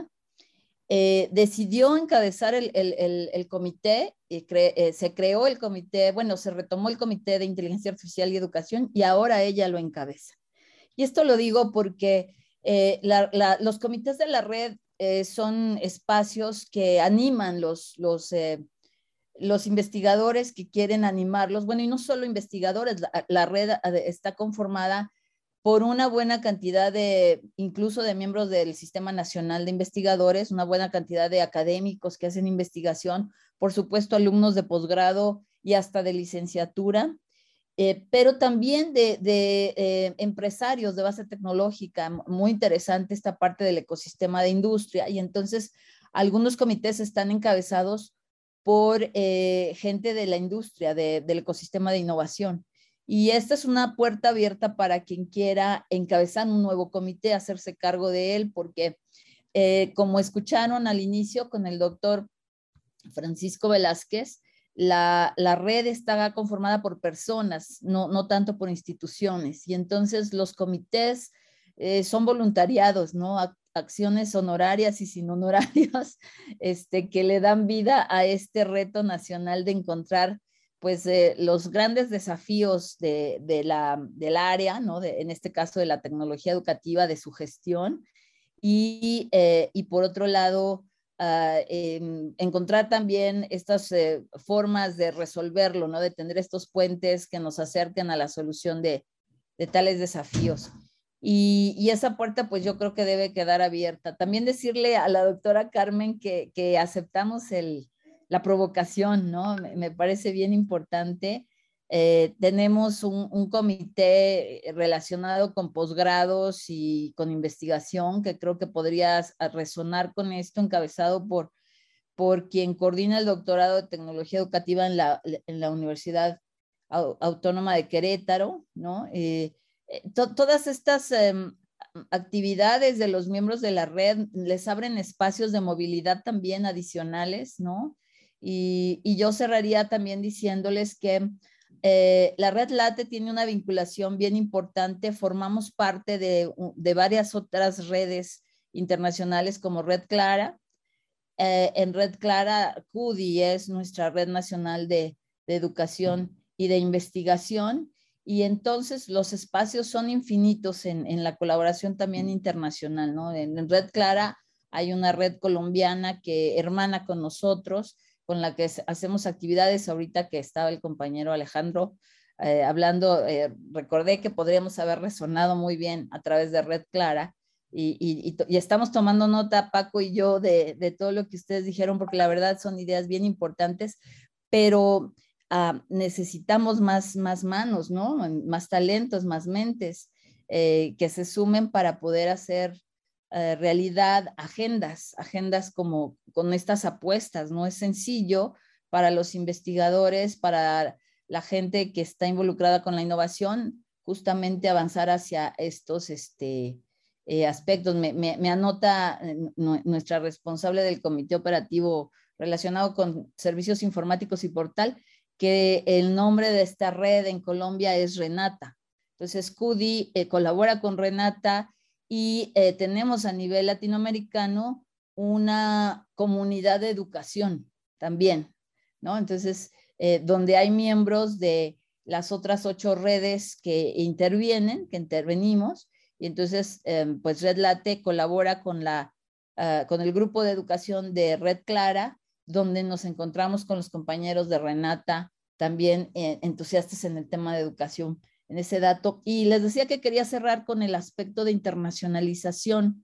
Eh, decidió encabezar el, el, el, el comité, y cre, eh, se creó el comité, bueno, se retomó el Comité de Inteligencia Artificial y Educación y ahora ella lo encabeza. Y esto lo digo porque eh, la, la, los comités de la red eh, son espacios que animan los, los, eh, los investigadores que quieren animarlos, bueno, y no solo investigadores, la, la red está conformada por una buena cantidad de, incluso de miembros del Sistema Nacional de Investigadores, una buena cantidad de académicos que hacen investigación, por supuesto alumnos de posgrado y hasta de licenciatura, eh, pero también de, de eh, empresarios de base tecnológica. Muy interesante esta parte del ecosistema de industria, y entonces algunos comités están encabezados por eh, gente de la industria, de, del ecosistema de innovación. Y esta es una puerta abierta para quien quiera encabezar un nuevo comité, hacerse cargo de él, porque eh, como escucharon al inicio con el doctor Francisco Velázquez, la, la red está conformada por personas, no, no tanto por instituciones. Y entonces los comités eh, son voluntariados, ¿no? Acciones honorarias y sin honorarios, este, que le dan vida a este reto nacional de encontrar pues eh, los grandes desafíos de, de la, del área, ¿no? De, en este caso de la tecnología educativa, de su gestión, y, eh, y por otro lado, uh, eh, encontrar también estas eh, formas de resolverlo, ¿no? De tener estos puentes que nos acerquen a la solución de, de tales desafíos. Y, y esa puerta pues yo creo que debe quedar abierta. También decirle a la doctora Carmen que, que aceptamos el la provocación, ¿no? Me, me parece bien importante. Eh, tenemos un, un comité relacionado con posgrados y con investigación que creo que podría resonar con esto, encabezado por, por quien coordina el doctorado de tecnología educativa en la, en la Universidad Autónoma de Querétaro, ¿no? Eh, to, todas estas eh, actividades de los miembros de la red les abren espacios de movilidad también adicionales, ¿no? Y, y yo cerraría también diciéndoles que eh, la Red Late tiene una vinculación bien importante. Formamos parte de, de varias otras redes internacionales como Red Clara. Eh, en Red Clara, C U D I es nuestra red nacional de, de educación y de investigación. y entonces los espacios son infinitos en, en la colaboración también internacional, ¿no? En, en Red Clara hay una red colombiana que hermana con nosotros, con la que hacemos actividades. Ahorita que estaba el compañero Alejandro eh, hablando, eh, recordé que podríamos haber resonado muy bien a través de Red Clara, y, y, y, y estamos tomando nota, Paco y yo, de, de todo lo que ustedes dijeron, porque la verdad son ideas bien importantes, pero uh, necesitamos más, más manos, ¿no? Más talentos, más mentes eh, que se sumen para poder hacer Uh, realidad agendas, agendas como con estas apuestas. No es sencillo para los investigadores, para la gente que está involucrada con la innovación, justamente avanzar hacia estos este, eh, aspectos. Me, me, me anota eh, nuestra responsable del comité operativo relacionado con servicios informáticos y portal, que el nombre de esta red en Colombia es Renata. Entonces, C U D I eh, colabora con Renata, y eh, tenemos a nivel latinoamericano una comunidad de educación también, ¿no? Entonces, eh, donde hay miembros de las otras ocho redes que intervienen, que intervenimos, y entonces, eh, pues Red Late colabora con, la, uh, con el grupo de educación de Red Clara, donde nos encontramos con los compañeros de Renata, también eh, entusiastas en el tema de educación, en ese dato. Y les decía que quería cerrar con el aspecto de internacionalización,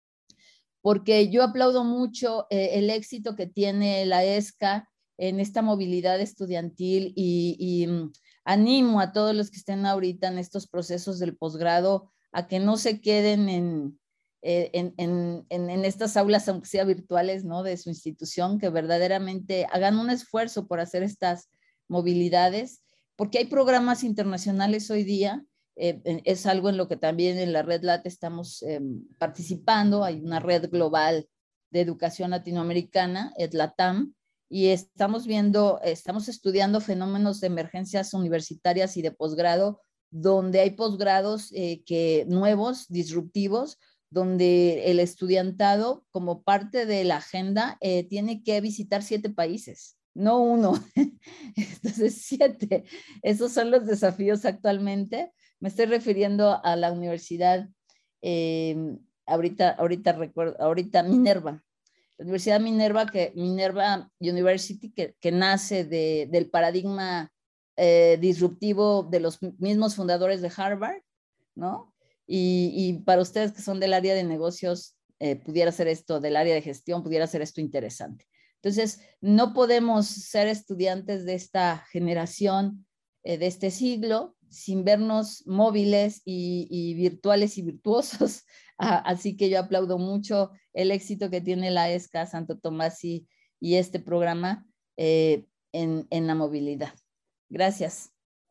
porque yo aplaudo mucho eh, el éxito que tiene la ESCA en esta movilidad estudiantil, y, y um, animo a todos los que estén ahorita en estos procesos del posgrado a que no se queden en, eh, en, en, en, en estas aulas, aunque sea virtuales, ¿no? De su institución, que verdaderamente hagan un esfuerzo por hacer estas movilidades, porque hay programas internacionales hoy día. Eh, es algo en lo que también en la Red Late estamos eh, participando. Hay una red global de educación latinoamericana, EDLATAM, y estamos viendo, estamos estudiando fenómenos de emergencias universitarias y de posgrado, donde hay posgrados eh, que, nuevos, disruptivos, donde el estudiantado, como parte de la agenda, eh, tiene que visitar siete países. No uno, entonces siete. Esos son los desafíos actualmente. Me estoy refiriendo a la universidad, eh, ahorita, ahorita recuerdo, ahorita Minerva. La Universidad Minerva, que, Minerva University, que, que nace de, del paradigma eh, disruptivo de los mismos fundadores de Harvard, ¿no? Y, y para ustedes que son del área de negocios, eh, pudiera ser esto, del área de gestión, pudiera ser esto interesante. Entonces, no podemos ser estudiantes de esta generación, eh, de este siglo, sin vernos móviles y, y virtuales y virtuosos. Ah, así que yo aplaudo mucho el éxito que tiene la ESCA Santo Tomás y, y este programa eh, en, en la movilidad. Gracias.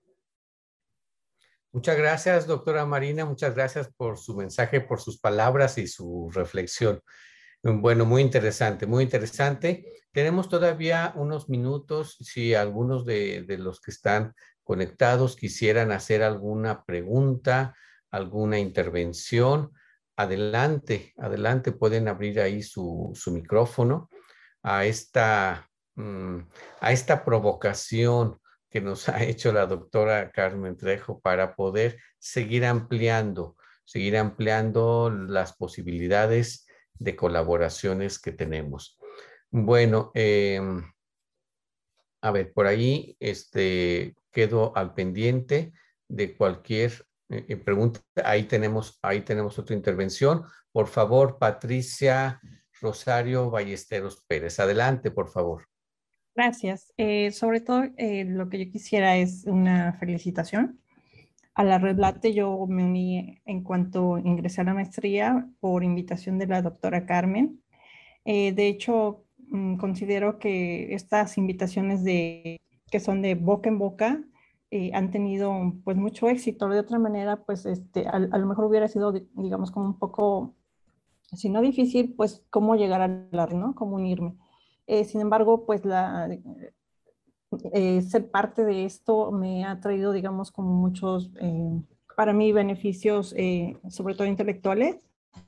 Muchas gracias, doctora Marina. Muchas gracias por su mensaje, por sus palabras y su reflexión. Bueno, muy interesante, muy interesante. Tenemos todavía unos minutos. Si algunos de, de los que están conectados quisieran hacer alguna pregunta, alguna intervención, adelante, adelante. Pueden abrir ahí su, su micrófono a esta, um, a esta provocación que nos ha hecho la doctora Carmen Trejo para poder seguir ampliando, seguir ampliando las posibilidades de colaboraciones que tenemos. Bueno, eh, a ver, por ahí este, quedo al pendiente de cualquier eh, pregunta. Ahí tenemos, ahí tenemos otra intervención. Por favor, Patricia Rosario Ballesteros Pérez. Adelante, por favor. Gracias. Eh, sobre todo, eh, lo que yo quisiera es una felicitación a la Red Late. Yo me uní en cuanto ingresé a la maestría por invitación de la doctora Carmen. Eh, de hecho, mmm, considero que estas invitaciones de, que son de boca en boca eh, han tenido pues mucho éxito. De otra manera, pues este, a, a lo mejor hubiera sido, digamos, como un poco, si no difícil, pues cómo llegar a hablar, ¿no? Cómo unirme. Eh, sin embargo, pues la... Eh, ser parte de esto me ha traído, digamos, como muchos, eh, para mí, beneficios, eh, sobre todo intelectuales,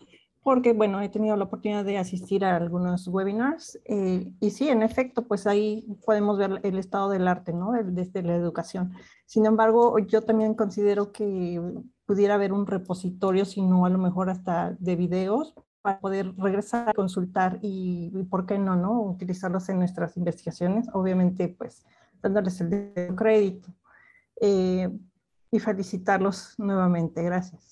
porque, bueno, he tenido la oportunidad de asistir a algunos webinars eh, y sí, en efecto, pues ahí podemos ver el estado del arte, ¿no? Desde la educación. Sin embargo, yo también considero que pudiera haber un repositorio, si no a lo mejor hasta de videos, para poder regresar a consultar y, y ¿por qué no, no? Utilizarlos en nuestras investigaciones, obviamente, pues, dándoles el crédito. Eh, y felicitarlos nuevamente. Gracias.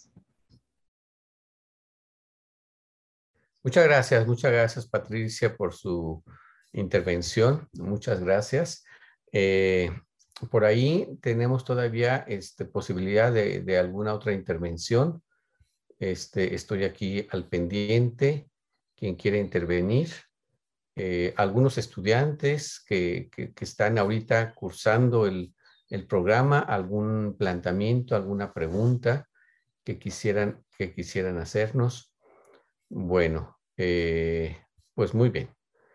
Muchas gracias, muchas gracias Patricia por su intervención. Muchas gracias. Eh, por ahí tenemos todavía este, posibilidad de, de alguna otra intervención. Este, estoy aquí al pendiente. Quien quiere intervenir. Eh, algunos estudiantes que, que, que están ahorita cursando el, el programa, algún planteamiento, alguna pregunta que quisieran, que quisieran hacernos. Bueno. Eh, pues muy bien,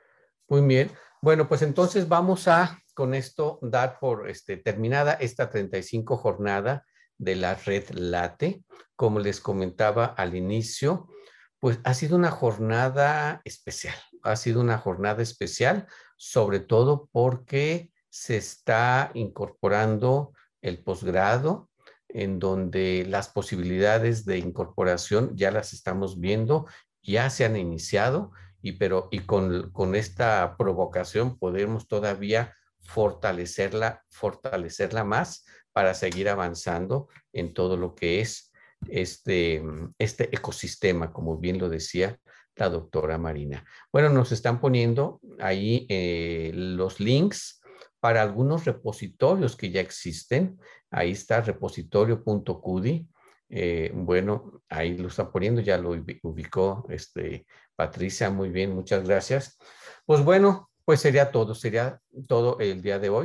muy bien. Bueno, pues entonces vamos a, con esto, dar por este, terminada esta treinta y cinco jornada de la Red Late. Como les comentaba al inicio, pues ha sido una jornada especial. Ha sido una jornada especial, sobre todo porque se está incorporando el posgrado, en donde las posibilidades de incorporación ya las estamos viendo. Ya se han iniciado, y, pero, y con, con esta provocación podemos todavía fortalecerla, fortalecerla más para seguir avanzando en todo lo que es este, este ecosistema, como bien lo decía la doctora Marina. Bueno, nos están poniendo ahí eh, los links para algunos repositorios que ya existen. Ahí está repositorio punto cudi. Eh, bueno, ahí lo están poniendo, ya lo ubicó este, Patricia, muy bien, muchas gracias. Pues bueno, pues sería todo, sería todo el día de hoy.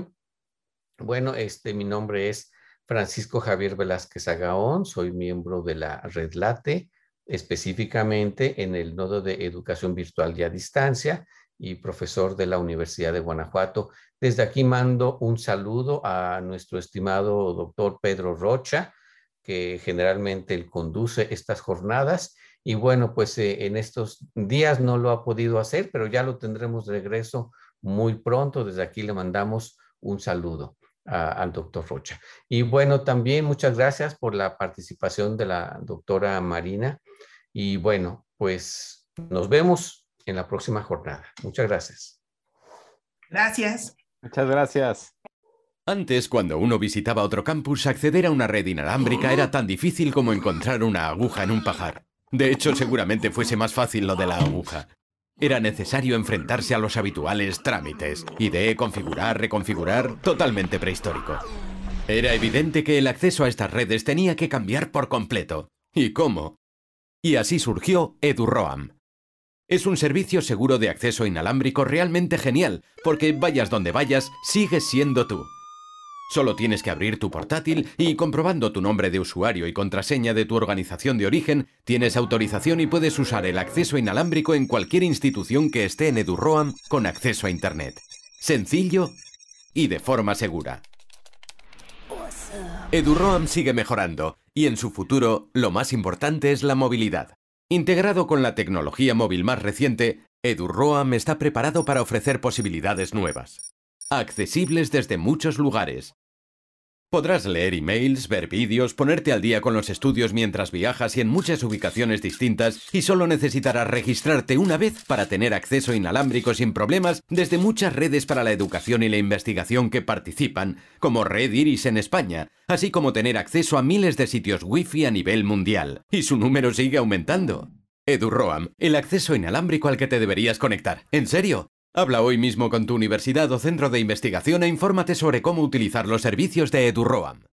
Bueno, este, mi nombre es Francisco Javier Velázquez Agaón, soy miembro de la Red Late, específicamente en el nodo de Educación Virtual y a Distancia, y profesor de la Universidad de Guanajuato. Desde aquí mando un saludo a nuestro estimado doctor Pedro Rocha, que generalmente él conduce estas jornadas, y bueno, pues eh, en estos días no lo ha podido hacer, pero ya lo tendremos de regreso muy pronto. Desde aquí le mandamos un saludo a, al doctor Rocha. Y bueno, también muchas gracias por la participación de la doctora Marina, y bueno, pues nos vemos en la próxima jornada. Muchas gracias. Gracias. Muchas gracias. Antes, cuando uno visitaba otro campus, acceder a una red inalámbrica era tan difícil como encontrar una aguja en un pajar. De hecho, seguramente fuese más fácil lo de la aguja. Era necesario enfrentarse a los habituales trámites. I D, configurar, reconfigurar, totalmente prehistórico. Era evidente que el acceso a estas redes tenía que cambiar por completo. ¿Y cómo? Y así surgió EduRoam. Es un servicio seguro de acceso inalámbrico realmente genial, porque vayas donde vayas, sigues siendo tú. Solo tienes que abrir tu portátil y, comprobando tu nombre de usuario y contraseña de tu organización de origen, tienes autorización y puedes usar el acceso inalámbrico en cualquier institución que esté en EduRoam con acceso a Internet. Sencillo y de forma segura. EduRoam sigue mejorando y en su futuro lo más importante es la movilidad. Integrado con la tecnología móvil más reciente, EduRoam está preparado para ofrecer posibilidades nuevas. Accesibles desde muchos lugares. Podrás leer emails, ver vídeos, ponerte al día con los estudios mientras viajas y en muchas ubicaciones distintas, y solo necesitarás registrarte una vez para tener acceso inalámbrico sin problemas desde muchas redes para la educación y la investigación que participan, como Red Iris en España, así como tener acceso a miles de sitios wifi a nivel mundial. Y su número sigue aumentando. EduRoam, el acceso inalámbrico al que te deberías conectar. ¿En serio? Habla hoy mismo con tu universidad o centro de investigación e infórmate sobre cómo utilizar los servicios de EduRoam.